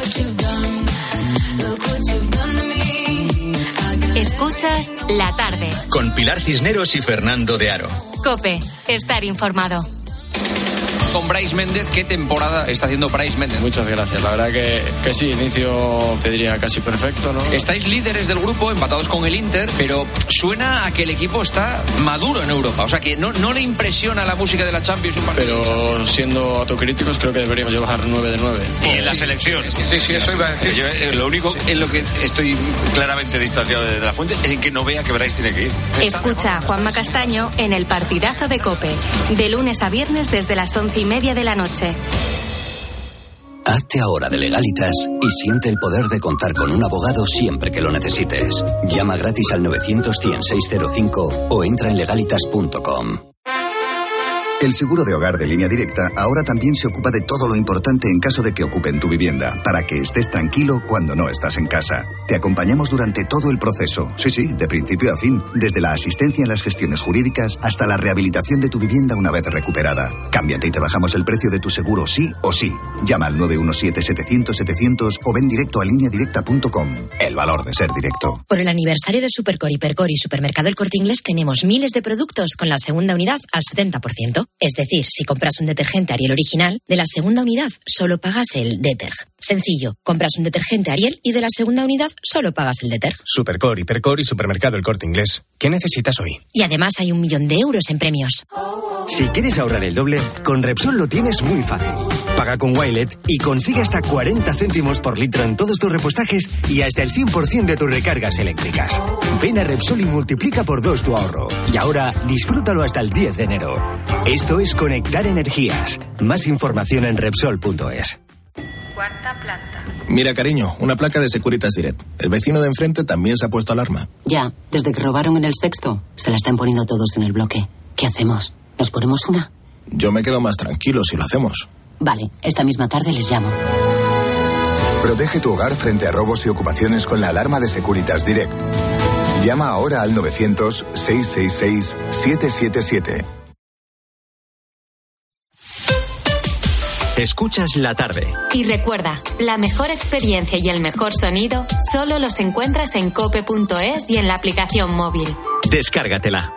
Escuchas La Tarde con Pilar Cisneros y Fernando de Aro. COPE, estar informado. Con Brais Méndez, ¿qué temporada está haciendo Brais Méndez? Muchas gracias, la verdad que sí, inicio te diría casi perfecto, ¿no? Estáis líderes del grupo, empatados con el Inter, pero suena a que el equipo está maduro en Europa, o sea que no le impresiona la música de la Champions un partido. Pero siendo autocríticos creo que deberíamos llevar 9 de 9. Y en la selección. Sí, eso iba a decir. Yo, lo único en lo que estoy claramente distanciado de la fuente es en que no vea que Brais tiene que ir. Escucha a Juanma Castaño en el partidazo de COPE, de lunes a viernes desde las 11:30 de la noche. Hazte ahora de Legalitas y siente el poder de contar con un abogado siempre que lo necesites. Llama gratis al 900-100-605 o entra en legalitas.com. El seguro de hogar de Línea Directa ahora también se ocupa de todo lo importante en caso de que ocupen tu vivienda, para que estés tranquilo cuando no estás en casa. Te acompañamos durante todo el proceso, sí, de principio a fin, desde la asistencia en las gestiones jurídicas hasta la rehabilitación de tu vivienda una vez recuperada. Cámbiate y te bajamos el precio de tu seguro sí o sí. Llama al 917-700-700 o ven directo a lineadirecta.com. El valor de ser directo. Por el aniversario de Supercore, Hipercore y Supermercado El Corte Inglés tenemos miles de productos con la segunda unidad al 70%. Es decir, si compras un detergente Ariel original, de la segunda unidad solo pagas el Deterg. Sencillo, compras un detergente Ariel y de la segunda unidad solo pagas el Deterg. Supercore, Hipercore y Supermercado El Corte Inglés. ¿Qué necesitas hoy? Y además hay 1 millón de euros en premios. Si quieres ahorrar el doble, con Repsol lo tienes muy fácil. Paga con Wilet y consigue hasta 40 céntimos por litro en todos tus repostajes y hasta el 100% de tus recargas eléctricas. Ven a Repsol y multiplica por 2 tu ahorro. Y ahora, disfrútalo hasta el 10 de enero. Esto es Conectar Energías. Más información en Repsol.es. Cuarta planta. Mira, cariño, una placa de Securitas Direct. El vecino de enfrente también se ha puesto alarma. Ya, desde que robaron en el sexto, se la están poniendo todos en el bloque. ¿Qué hacemos? ¿Nos ponemos una? Yo me quedo más tranquilo si lo hacemos. Vale, esta misma tarde les llamo. Protege tu hogar frente a robos y ocupaciones con la alarma de Securitas Direct. Llama ahora al 900-666-777. Escuchas La Tarde. Y recuerda, la mejor experiencia y el mejor sonido solo los encuentras en cope.es y en la aplicación móvil. Descárgatela.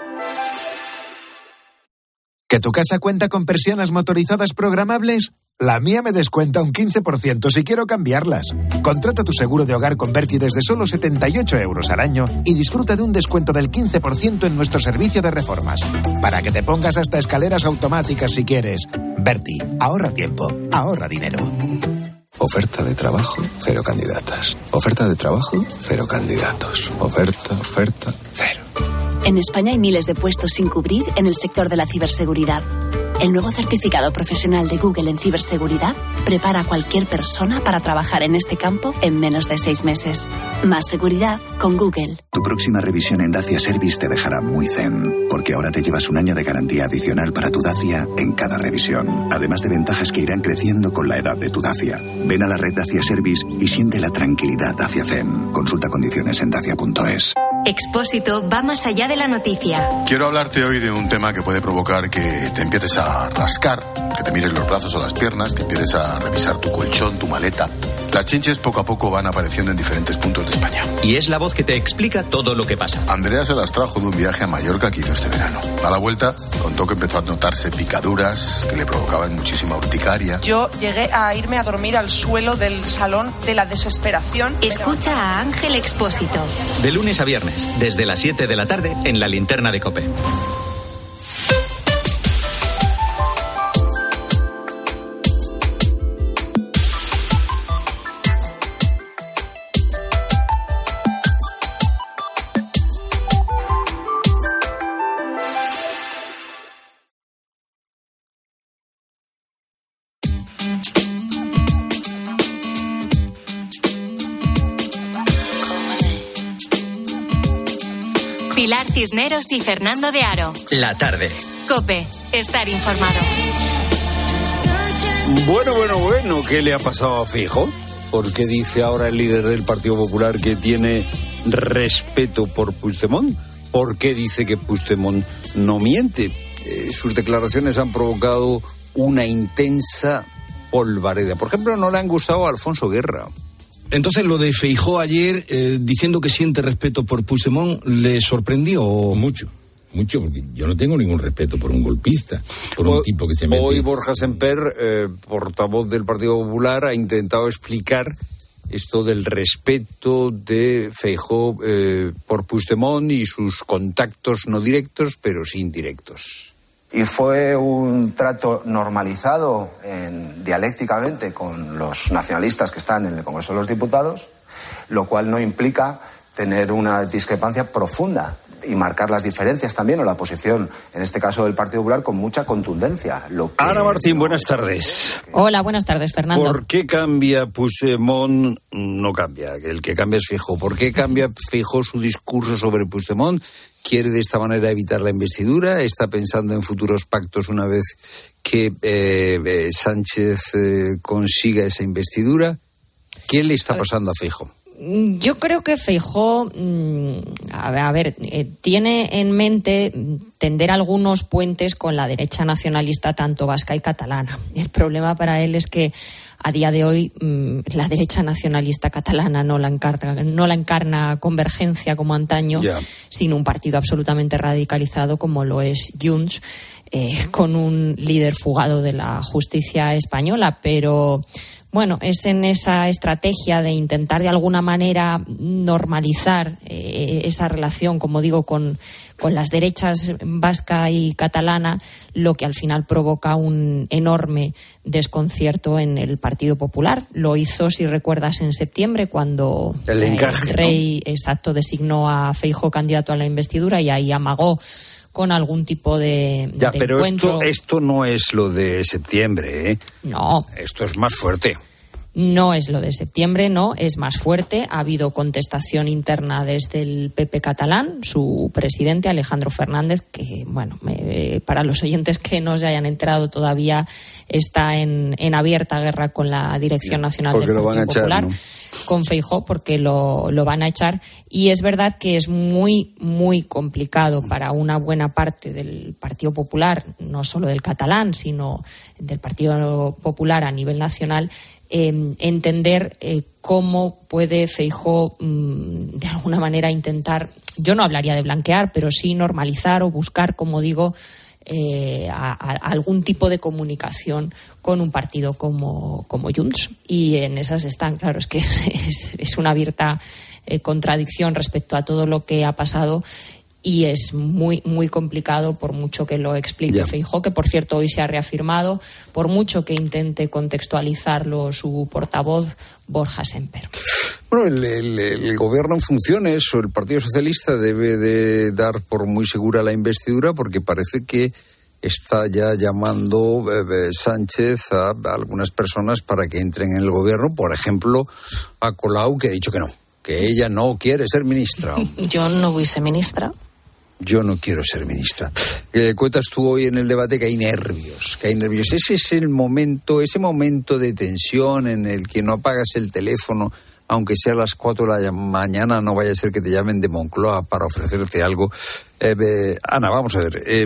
¿Que tu casa cuenta con persianas motorizadas programables? La mía me descuenta un 15% si quiero cambiarlas. Contrata tu seguro de hogar con Berti desde solo 78 euros al año y disfruta de un descuento del 15% en nuestro servicio de reformas. Para que te pongas hasta escaleras automáticas si quieres. Berti, ahorra tiempo, ahorra dinero. Oferta de trabajo, 0 candidatas. Oferta de trabajo, 0 candidatos. Oferta, 0. En España hay miles de puestos sin cubrir en el sector de la ciberseguridad. El nuevo certificado profesional de Google en ciberseguridad prepara a cualquier persona para trabajar en este campo en menos de 6 meses. Más seguridad con Google. Tu próxima revisión en Dacia Service te dejará muy zen, porque ahora te llevas 1 año de garantía adicional para tu Dacia en cada revisión, además de ventajas que irán creciendo con la edad de tu Dacia. Ven a la red Dacia Service y siente la tranquilidad Dacia Zen. Consulta condiciones en dacia.es. Expósito va más allá de la noticia. Quiero hablarte hoy de un tema que puede provocar que te empieces a rascar, que te mires los brazos o las piernas, que empieces a revisar tu colchón, tu maleta. Las chinches poco a poco van apareciendo en diferentes puntos de España. Y es la voz que te explica todo lo que pasa. Andrea se las trajo de un viaje a Mallorca que hizo este verano. A la vuelta contó que empezó a notarse picaduras que le provocaban muchísima urticaria. Yo llegué a irme a dormir al suelo del salón de la desesperación. Escucha a Ángel Expósito. De lunes a viernes, desde las 7 de la tarde, en la linterna de COPE. Pilar Cisneros y Fernando de Aro. La Tarde. COPE. Estar informado. Bueno, ¿qué le ha pasado a Feijóo? ¿Por qué dice ahora el líder del Partido Popular que tiene respeto por Puigdemont? ¿Por qué dice que Puigdemont no miente? Sus declaraciones han provocado una intensa polvareda. Por ejemplo, no le han gustado a Alfonso Guerra. Entonces, lo de Feijóo ayer, diciendo que siente respeto por Puigdemont, ¿le sorprendió? Mucho, porque yo no tengo ningún respeto por un golpista, por un tipo que se mete... Hoy Borja Semper, portavoz del Partido Popular, ha intentado explicar esto del respeto de Feijóo por Puigdemont y sus contactos no directos, pero sí indirectos. Y fue un trato normalizado dialécticamente con los nacionalistas que están en el Congreso de los Diputados, lo cual no implica tener una discrepancia profunda y marcar las diferencias también o la posición, en este caso del Partido Popular, con mucha contundencia. Ana Martín, buenas tardes. Hola, buenas tardes, Fernando. ¿Por qué cambia Puigdemont? No cambia, el que cambia es Feijóo. ¿Por qué cambia Feijóo su discurso sobre Puigdemont? ¿Quiere de esta manera evitar la investidura? ¿Está pensando en futuros pactos una vez que Sánchez consiga esa investidura? ¿Qué le está pasando a Feijóo? Yo creo que Feijóo, tiene en mente tender algunos puentes con la derecha nacionalista, tanto vasca y catalana. El problema para él es que a día de hoy la derecha nacionalista catalana no la encarna Convergencia como antaño, sino un partido absolutamente radicalizado como lo es Junts, con un líder fugado de la justicia española, pero... Bueno, es en esa estrategia de intentar de alguna manera normalizar esa relación, como digo, con las derechas vasca y catalana, lo que al final provoca un enorme desconcierto en el Partido Popular. Lo hizo, si recuerdas, en septiembre, cuando el rey designó a Feijóo candidato a la investidura, y ahí amagó con algún tipo de pero encuentro. Esto no es lo de septiembre, ¿eh? No. Esto es más fuerte. No es lo de septiembre, no, es más fuerte. Ha habido contestación interna desde el PP catalán, su presidente Alejandro Fernández, que, bueno, para los oyentes que no se hayan enterado todavía, está en abierta guerra con la Dirección Nacional del Partido Popular, ¿no? Con Feijóo, porque lo van a echar. Y es verdad que es muy, muy complicado para una buena parte del Partido Popular, no solo del catalán, sino del Partido Popular a nivel nacional, entender cómo puede Feijóo de alguna manera intentar, yo no hablaría de blanquear, pero sí normalizar o buscar, como digo, algún tipo de comunicación con un partido como Junts. Y en esas están, claro, es que es una abierta contradicción respecto a todo lo que ha pasado. Y es muy, muy complicado, por mucho que lo explique Feijóo, que por cierto hoy se ha reafirmado, por mucho que intente contextualizarlo su portavoz Borja Semper. Bueno, el gobierno en funciones o el Partido Socialista debe de dar por muy segura la investidura, porque parece que está ya llamando Sánchez a algunas personas para que entren en el gobierno, por ejemplo a Colau, que ha dicho que no, que ella no quiere ser ministra. Yo no voy a ser ministra. Yo no quiero ser ministra. Cuentas tú hoy en el debate que hay nervios. Ese es ese momento de tensión en el que no apagas el teléfono, aunque sea a las 4 de la mañana, no vaya a ser que te llamen de Moncloa para ofrecerte algo. Ana, vamos a ver.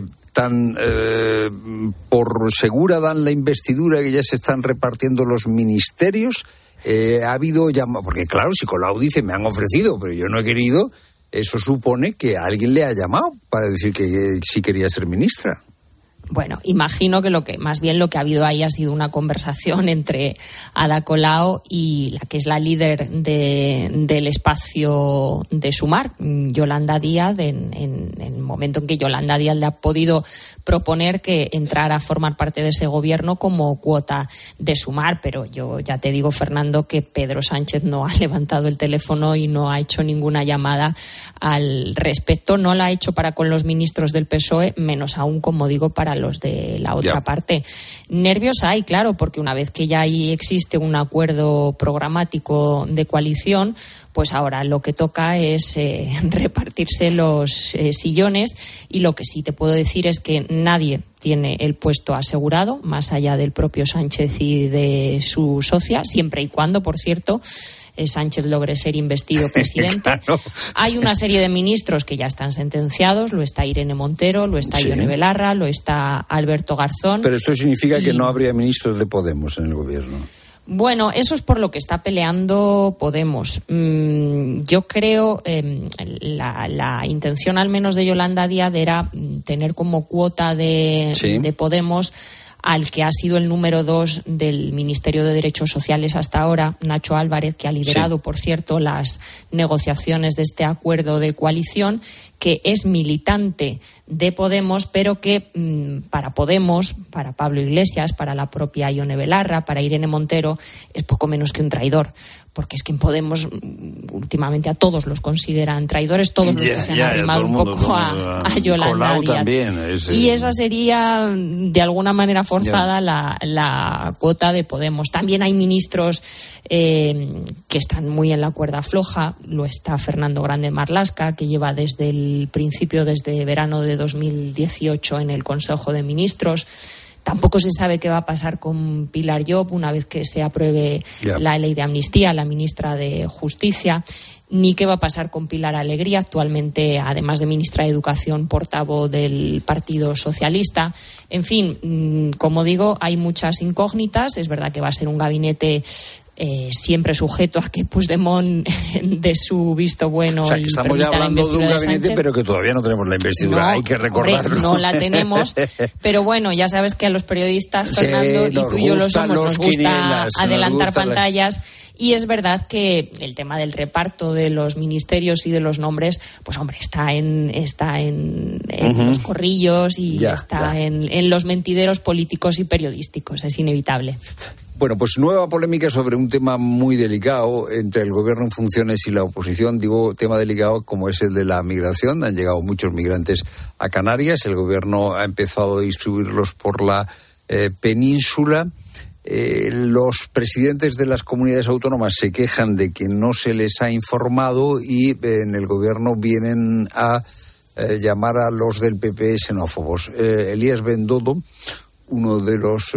Por segura dan la investidura que ya se están repartiendo los ministerios. Ha habido porque claro, si Colau dice me han ofrecido, pero yo no he querido, eso supone que alguien le ha llamado para decir que sí quería ser ministra. Bueno, imagino que lo que ha habido ahí ha sido una conversación entre Ada Colau y la que es la líder del espacio de Sumar, Yolanda Díaz, en el momento en que Yolanda Díaz le ha podido proponer que entrara a formar parte de ese gobierno como cuota de Sumar. Pero yo ya te digo, Fernando, que Pedro Sánchez no ha levantado el teléfono y no ha hecho ninguna llamada al respecto. No la ha hecho para con los ministros del PSOE, menos aún, como digo, para los de la otra parte. Nervios hay, claro, porque una vez que ya ahí existe un acuerdo programático de coalición, pues ahora lo que toca es repartirse los sillones, y lo que sí te puedo decir es que nadie tiene el puesto asegurado, más allá del propio Sánchez y de su socia, siempre y cuando, por cierto, Sánchez logre ser investido presidente. Claro. Hay una serie de ministros que ya están sentenciados, lo está Irene Montero, lo está Ione Belarra, lo está Alberto Garzón. Pero esto significa que no habría ministros de Podemos en el gobierno. Bueno, eso es por lo que está peleando Podemos. Yo creo la intención al menos de Yolanda Díaz era tener como cuota de Podemos al que ha sido el número 2 del Ministerio de Derechos Sociales hasta ahora, Nacho Álvarez, que ha liderado, por cierto, las negociaciones de este acuerdo de coalición, que es militante de Podemos, pero que para Podemos, para Pablo Iglesias, para la propia Ione Belarra, para Irene Montero, es poco menos que un traidor. Porque es que en Podemos últimamente a todos los consideran traidores, todos los que se han arrimado un poco a Yolanda Díaz. También, y esa sería de alguna manera forzada la cuota de Podemos. También hay ministros que están muy en la cuerda floja. Lo está Fernando Grande Marlaska, que lleva desde el principio, desde verano de 2018 en el Consejo de Ministros. Tampoco se sabe qué va a pasar con Pilar Llop una vez que se apruebe la ley de amnistía, la ministra de Justicia, ni qué va a pasar con Pilar Alegría, actualmente, además de ministra de Educación, portavoz del Partido Socialista. En fin, como digo, hay muchas incógnitas. Es verdad que va a ser un gabinete siempre sujeto a que Puigdemont dé su visto bueno. O sea, que y estamos ya hablando de un gabinete, pero que todavía no tenemos la investidura, no, hay que recordarlo. Hombre, no la tenemos, pero bueno, ya sabes que a los periodistas, Fernando, y tú y yo lo somos, nos gusta adelantar pantallas. Y es verdad que el tema del reparto de los ministerios y de los nombres, pues hombre, está en los corrillos y está en los mentideros políticos y periodísticos, es inevitable. Bueno, pues nueva polémica sobre un tema muy delicado entre el gobierno en funciones y la oposición. Digo, tema delicado como es el de la migración. Han llegado muchos migrantes a Canarias. El gobierno ha empezado a distribuirlos por la península. Los presidentes de las comunidades autónomas se quejan de que no se les ha informado y en el gobierno vienen a llamar a los del PP xenófobos. Elías Bendodo, uno de los,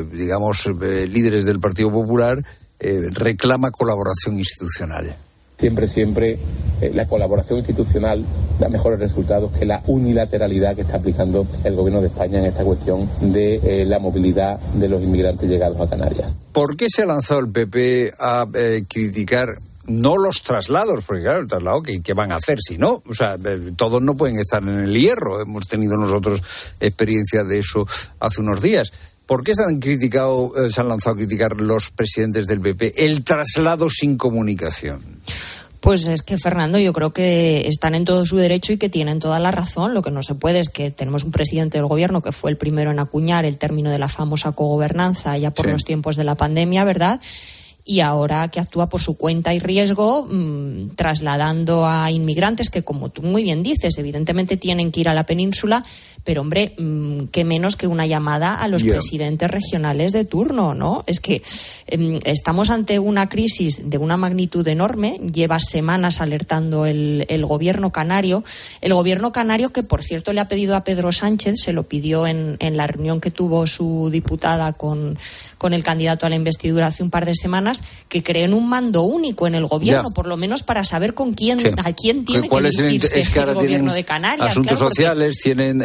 líderes del Partido Popular, reclama colaboración institucional. Siempre la colaboración institucional da mejores resultados que la unilateralidad que está aplicando el gobierno de España en esta cuestión de la movilidad de los inmigrantes llegados a Canarias. ¿Por qué se ha lanzado el PP a criticar no los traslados? Porque claro, el traslado, ¿qué van a hacer si no? O sea, todos no pueden estar en el hierro. Hemos tenido nosotros experiencia de eso hace unos días. ¿Por qué se han lanzado a criticar los presidentes del PP el traslado sin comunicación? Pues es que, Fernando, yo creo que están en todo su derecho y que tienen toda la razón. Lo que no se puede es que tenemos un presidente del gobierno que fue el primero en acuñar el término de la famosa cogobernanza ya por los tiempos de la pandemia, ¿verdad? Y ahora que actúa por su cuenta y riesgo, trasladando a inmigrantes que, como tú muy bien dices, evidentemente tienen que ir a la península, pero, hombre, qué menos que una llamada a los presidentes regionales de turno, ¿no? Es que estamos ante una crisis de una magnitud enorme. Lleva semanas alertando el gobierno canario. El gobierno canario que, por cierto, le ha pedido a Pedro Sánchez, se lo pidió en la reunión que tuvo su diputada con el candidato a la investidura hace un par de semanas, que creen un mando único en el gobierno, por lo menos para saber a quién tiene que dirigirse el gobierno de Canarias. Asuntos sociales, tienen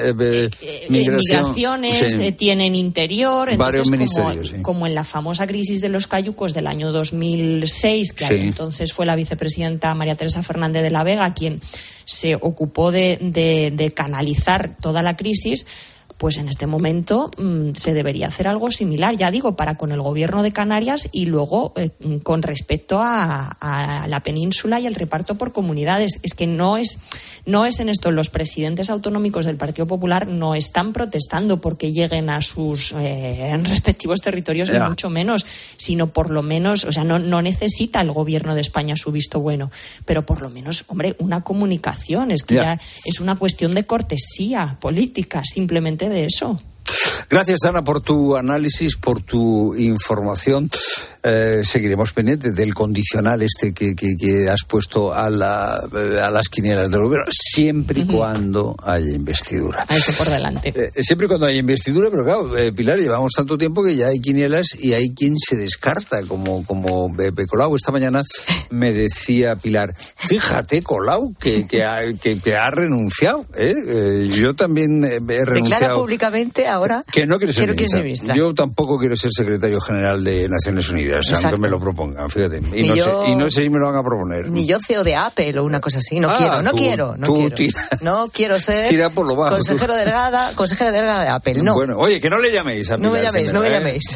migraciones, tienen interior. Varios entonces, ministerios. Como en la famosa crisis de los cayucos del año 2006, que entonces fue la vicepresidenta María Teresa Fernández de la Vega quien se ocupó de canalizar toda la crisis. Pues en este momento se debería hacer algo similar, ya digo, para con el gobierno de Canarias y luego con respecto a la península y el reparto por comunidades. Es que no es en esto. Los presidentes autonómicos del Partido Popular no están protestando porque lleguen a sus respectivos territorios, ni mucho menos, sino por lo menos, o sea, no necesita el gobierno de España su visto bueno, pero por lo menos, hombre, una comunicación. Es que ya es una cuestión de cortesía política, simplemente de eso. Gracias, Ana, por tu análisis, por tu información. seguiremos pendientes del condicional que has puesto a las quinielas del gobierno, siempre y cuando haya investidura. Eso por delante. Siempre y cuando haya investidura, pero claro, Pilar, llevamos tanto tiempo que ya hay quinielas y hay quien se descarta, como Colau. Esta mañana me decía Pilar, fíjate, Colau, que ha renunciado. Yo también he renunciado. Declara públicamente ahora que no quiere ser ministra. Yo tampoco quiero ser secretario general de Naciones Unidas, aunque me lo propongan, fíjate. Y no sé si me lo van a proponer. Ni yo CEO de Apple o una cosa así. No quiero ser tira por lo bajo, consejera delegada de Apple. No. Bueno, oye, que no le llaméis a Pilar. No me llaméis.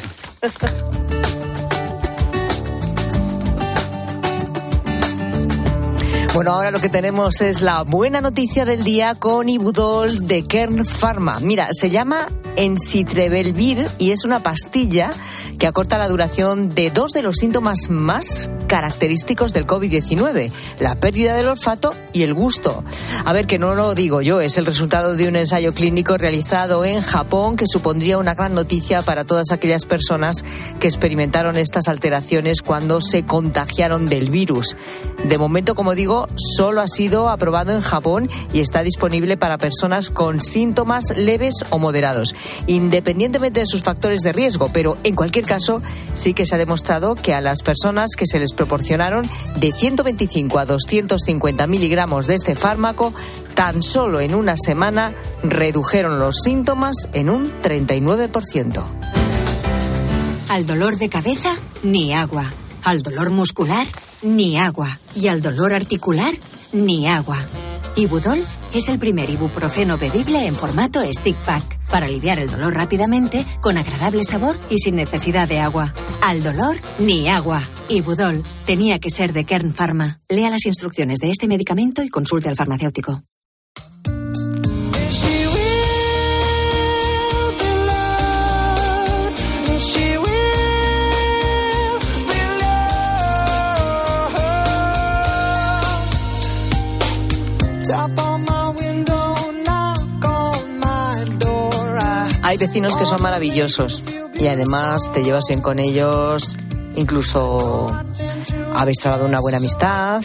Bueno, ahora lo que tenemos es la buena noticia del día con Ibudol de Kern Pharma. Mira, se llama Ensitrebelvir y es una pastilla que acorta la duración de 2 de los síntomas más característicos del COVID-19, la pérdida del olfato y el gusto. A ver, que no lo digo yo, es el resultado de un ensayo clínico realizado en Japón que supondría una gran noticia para todas aquellas personas que experimentaron estas alteraciones cuando se contagiaron del virus. De momento, como digo, solo ha sido aprobado en Japón y está disponible para personas con síntomas leves o moderados, independientemente de sus factores de riesgo, pero en cualquier caso sí que se ha demostrado que a las personas que se les proporcionaron de 125 a 250 miligramos de este fármaco, tan solo en una semana redujeron los síntomas en un 39%. Al dolor de cabeza, ni agua. Al dolor muscular, ni agua. Y al dolor articular, ni agua. Ibudol es el primer ibuprofeno bebible en formato stick pack para aliviar el dolor rápidamente, con agradable sabor y sin necesidad de agua. Al dolor, ni agua. Ibudol tenía que ser de Kern Pharma. Lea las instrucciones de este medicamento y consulte al farmacéutico. Hay vecinos que son maravillosos y además te llevas bien con ellos, incluso habéis trabado una buena amistad,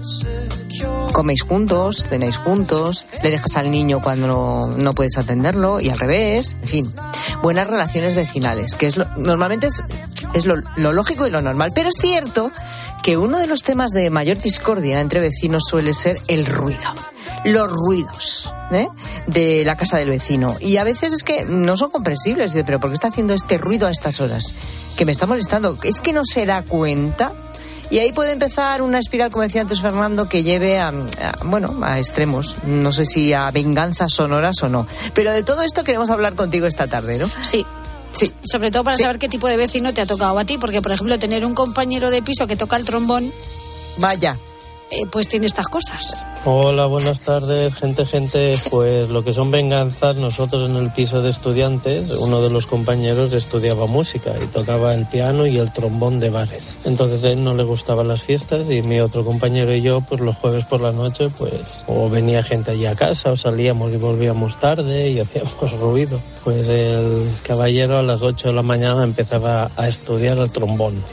coméis juntos, cenáis juntos, le dejas al niño cuando no puedes atenderlo y al revés, en fin, buenas relaciones vecinales, que normalmente es lo lógico y lo normal, pero es cierto que uno de los temas de mayor discordia entre vecinos suele ser el ruido. Los ruidos de la casa del vecino. Y a veces es que no son comprensibles. Pero ¿por qué está haciendo este ruido a estas horas? Que me está molestando. ¿Es que no se da cuenta? Y ahí puede empezar una espiral, como decía antes Fernando, que lleve a extremos. No sé si a venganzas sonoras o no. Pero de todo esto queremos hablar contigo esta tarde, ¿no? Sí. Sobre todo para saber qué tipo de vecino te ha tocado a ti. Porque, por ejemplo, tener un compañero de piso que toca el trombón... Vaya. Pues tiene estas cosas. Hola, buenas tardes, gente. Pues lo que son venganzas, nosotros en el piso de estudiantes, uno de los compañeros estudiaba música y tocaba el piano y el trombón de bares. Entonces a él no le gustaban las fiestas y mi otro compañero y yo, pues los jueves por la noche, pues o venía gente allí a casa o salíamos y volvíamos tarde y hacíamos ruido. Pues el caballero a las 8 de la mañana empezaba a estudiar el trombón.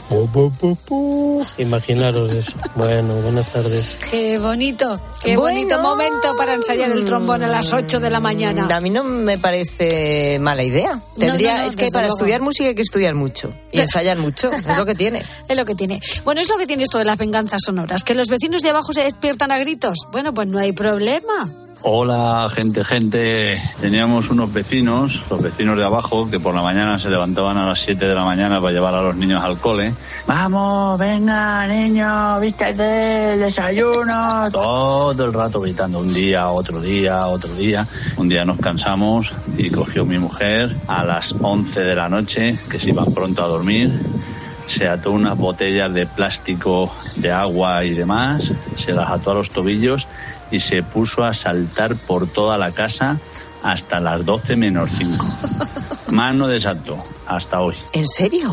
Imaginaros eso. Bueno, buenas tardes. Qué bonito momento para ensayar el trombón a las 8 de la mañana. A mí no me parece mala idea. Es que para estudiar música hay que estudiar mucho y ensayar mucho, es lo que tiene. Es lo que tiene. Bueno, es lo que tiene esto de las venganzas sonoras, que los vecinos de abajo se despiertan a gritos. Bueno, pues no hay problema. Hola, gente. Teníamos unos vecinos, los vecinos de abajo, que por la mañana se levantaban a las 7 de la mañana para llevar a los niños al cole. ¡Vamos, venga, niños, vístete, el desayuno! Todo el rato gritando, un día, otro día. Un día nos cansamos y cogió mi mujer a las 11 de la noche, que se iban pronto a dormir. Se ató unas botellas de plástico de agua y demás, se las ató a los tobillos y se puso a saltar por toda la casa hasta las 12 menos 5. Más no desató hasta hoy. ¿En serio?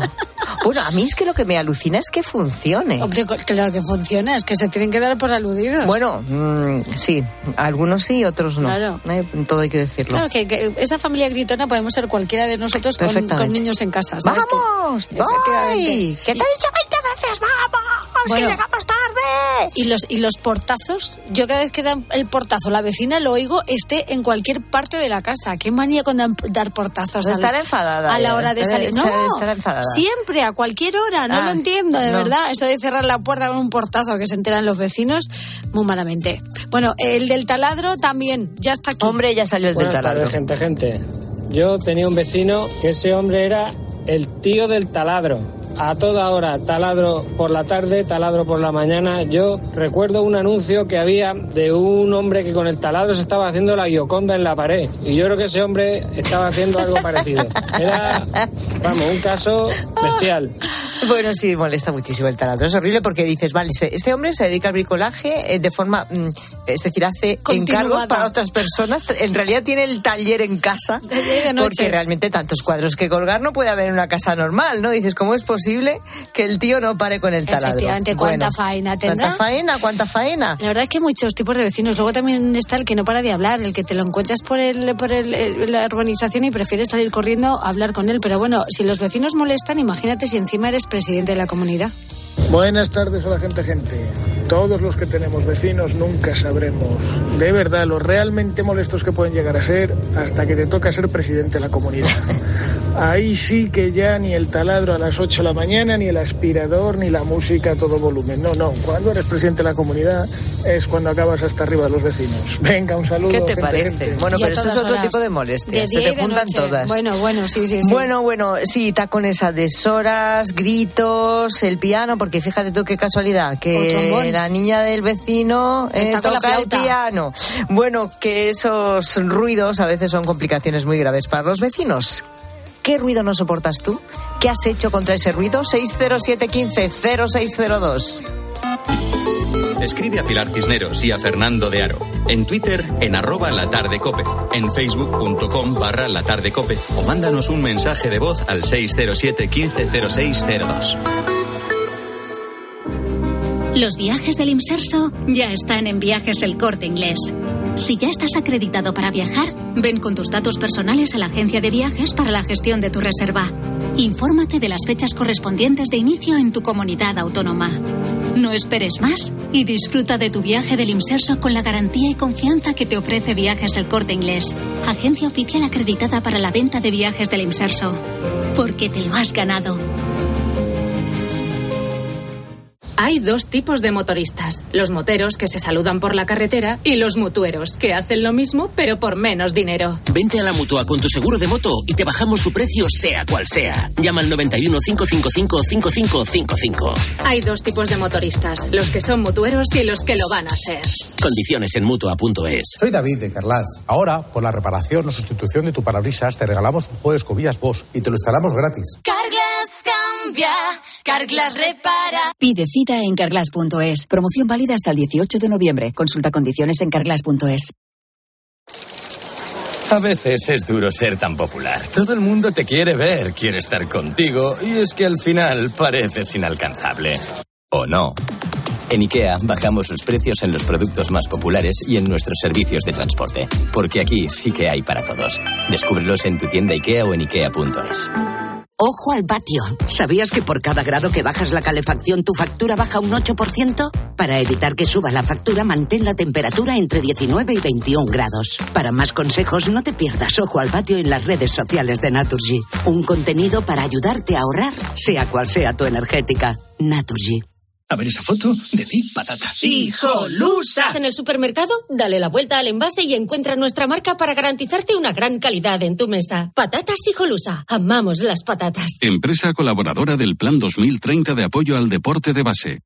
Bueno, a mí es que lo que me alucina es que funcione. Hombre, claro que funciona, es que se tienen que dar por aludidos. Bueno, sí, algunos sí, otros no. Claro. Todo hay que decirlo. Claro, que esa familia gritona podemos ser cualquiera de nosotros con niños en casa. ¿Sabes? ¡Vamos! Efectivamente. ¿Qué te he dicho 20 veces? ¡Vamos! Bueno, ¡que llegamos tarde! Y los portazos, yo cada vez que dan el portazo, la vecina lo oigo, esté en cualquier parte de la casa. Qué manía con dar portazos. Estar enfadada. A la hora de salir. No, estar enfadada. Siempre, a cualquier hora. No lo entiendo, de verdad. Eso de cerrar la puerta con un portazo que se enteran los vecinos, muy malamente. Bueno, el del taladro también, ya está aquí. Hombre, ya salió el del taladro. Gente. Yo tenía un vecino que ese hombre era el tío del taladro. A toda hora, taladro por la tarde, taladro por la mañana. Yo recuerdo un anuncio que había de un hombre que con el taladro se estaba haciendo la Gioconda en la pared. Y yo creo que ese hombre estaba haciendo algo parecido. Era, un caso bestial. Bueno, sí, molesta muchísimo el taladro. Es horrible porque dices, vale, este hombre se dedica al bricolaje de forma, es decir, hace encargos para otras personas. En realidad tiene el taller en casa, porque realmente tantos cuadros que colgar no puede haber en una casa normal, ¿no? Dices, ¿cómo es posible que el tío no pare con el taladro? Efectivamente, ¿cuánta faena tendrá? ¿Cuánta faena? La verdad es que hay muchos tipos de vecinos. Luego también está el que no para de hablar, el que te lo encuentras por la urbanización y prefieres salir corriendo a hablar con él. Pero bueno, si los vecinos molestan, imagínate si encima eres presidente de la comunidad. Buenas tardes, hola gente. Todos los que tenemos vecinos nunca sabremos de verdad lo realmente molestos que pueden llegar a ser hasta que te toca ser presidente de la comunidad. Ahí sí que ya ni el taladro a las 8 de la mañana, ni el aspirador, ni la música a todo volumen. No, cuando eres presidente de la comunidad es cuando acabas hasta arriba de los vecinos. Venga, un saludo. ¿Qué te parece? Gente. Bueno, pero eso es otro tipo de molestia. Se te juntan todas. Bueno, sí. Bueno, sí, tacones a deshoras, gritos, el piano, porque fíjate tú qué casualidad, que la niña del vecino toca el piano. Bueno, que esos ruidos a veces son complicaciones muy graves para los vecinos. ¿Qué ruido no soportas tú? ¿Qué has hecho contra ese ruido? 607150602. Escribe a Pilar Cisneros y a Fernando de Aro. En Twitter, en @latardecope. En facebook.com/latardecope. O mándanos un mensaje de voz al 607150602. Los viajes del Imserso ya están en Viajes El Corte Inglés. Si ya estás acreditado para viajar, ven con tus datos personales a la agencia de viajes para la gestión de tu reserva. Infórmate de las fechas correspondientes de inicio en tu comunidad autónoma. No esperes más y disfruta de tu viaje del Imserso con la garantía y confianza que te ofrece Viajes El Corte Inglés, agencia oficial acreditada para la venta de viajes del Imserso. Porque te lo has ganado. Hay dos tipos de motoristas, los moteros que se saludan por la carretera y los mutueros que hacen lo mismo pero por menos dinero. Vente a la Mutua con tu seguro de moto y te bajamos su precio sea cual sea. Llama al 91 555 5555. Hay dos tipos de motoristas, los que son mutueros y los que lo van a ser. Condiciones en Mutua.es. Soy David de Carlas. Ahora, por la reparación o sustitución de tu parabrisas, te regalamos un juego de escobillas Bosch y te lo instalamos gratis. Carglass cambia, Carglass repara. Pide cita en Carglass.es. Promoción válida hasta el 18 de noviembre. Consulta condiciones en Carglass.es. A veces es duro ser tan popular. Todo el mundo te quiere ver, quiere estar contigo, y es que al final pareces inalcanzable. ¿O no? En IKEA bajamos los precios en los productos más populares y en nuestros servicios de transporte. Porque aquí sí que hay para todos. Descúbrelos en tu tienda IKEA o en IKEA.es. Ojo al patio. ¿Sabías que por cada grado que bajas la calefacción tu factura baja un 8%? Para evitar que suba la factura, mantén la temperatura entre 19 y 21 grados. Para más consejos, no te pierdas Ojo al patio en las redes sociales de Naturgy. Un contenido para ayudarte a ahorrar, sea cual sea tu energética. Naturgy. A ver esa foto, decid patata. ¡Hijolusa! En el supermercado, dale la vuelta al envase y encuentra nuestra marca para garantizarte una gran calidad en tu mesa. Patatas Hijolusa. Amamos las patatas. Empresa colaboradora del Plan 2030 de apoyo al deporte de base.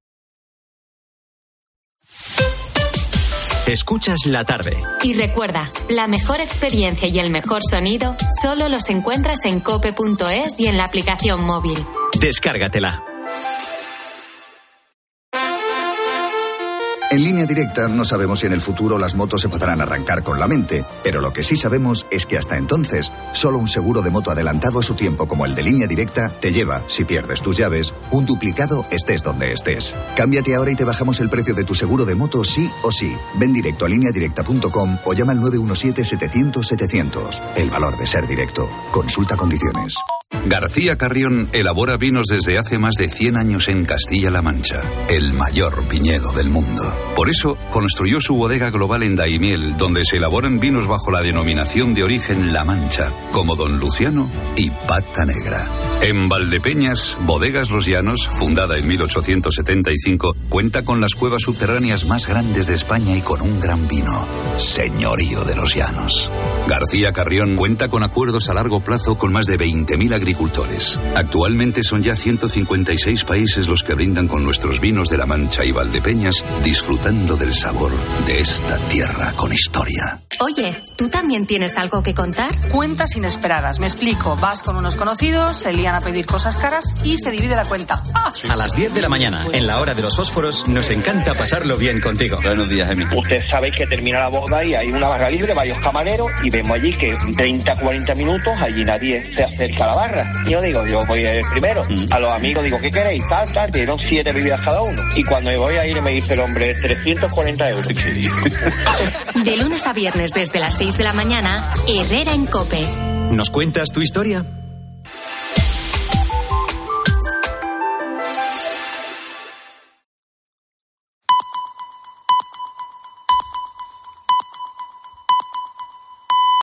Escuchas la tarde. Y recuerda, la mejor experiencia y el mejor sonido solo los encuentras en cope.es y en la aplicación móvil. Descárgatela. En Línea Directa no sabemos si en el futuro las motos se podrán arrancar con la mente, pero lo que sí sabemos es que hasta entonces, solo un seguro de moto adelantado a su tiempo como el de Línea Directa te lleva, si pierdes tus llaves, un duplicado estés donde estés. Cámbiate ahora y te bajamos el precio de tu seguro de moto sí o sí. Ven directo a lineadirecta.com o llama al 917-700-700. El valor de ser directo. Consulta condiciones. García Carrión elabora vinos desde hace más de 100 años en Castilla-La Mancha, el mayor viñedo del mundo. Por eso, construyó su bodega global en Daimiel, donde se elaboran vinos bajo la denominación de origen La Mancha, como Don Luciano y Pata Negra. En Valdepeñas, Bodegas Los Llanos, fundada en 1875, cuenta con las cuevas subterráneas más grandes de España y con un gran vino, Señorío de los Llanos. García Carrión cuenta con acuerdos a largo plazo con más de 20.000 agricultores. Actualmente son ya 156 países los que brindan con nuestros vinos de La Mancha y Valdepeñas, disfrutando del sabor de esta tierra con historia. Oye, ¿tú también tienes algo que contar? Cuentas inesperadas, me explico. Vas con unos conocidos, se lían a pedir cosas caras y se divide la cuenta. ¡Ah! A las 10 de la mañana, en la hora de los fósforos, nos encanta pasarlo bien contigo. Buenos días, Emi. Ustedes sabéis que termina la boda y hay una barra libre, varios camareros, y vemos allí que 30-40 minutos allí nadie se acerca a la barra. Yo digo, yo voy el primero. A los amigos digo, ¿qué queréis? Tal, dieron 7 bebidas cada uno. Y cuando me voy a ir me dice el hombre, 340 euros. De lunes a viernes desde las 6 de la mañana, Herrera en COPE. ¿Nos cuentas tu historia?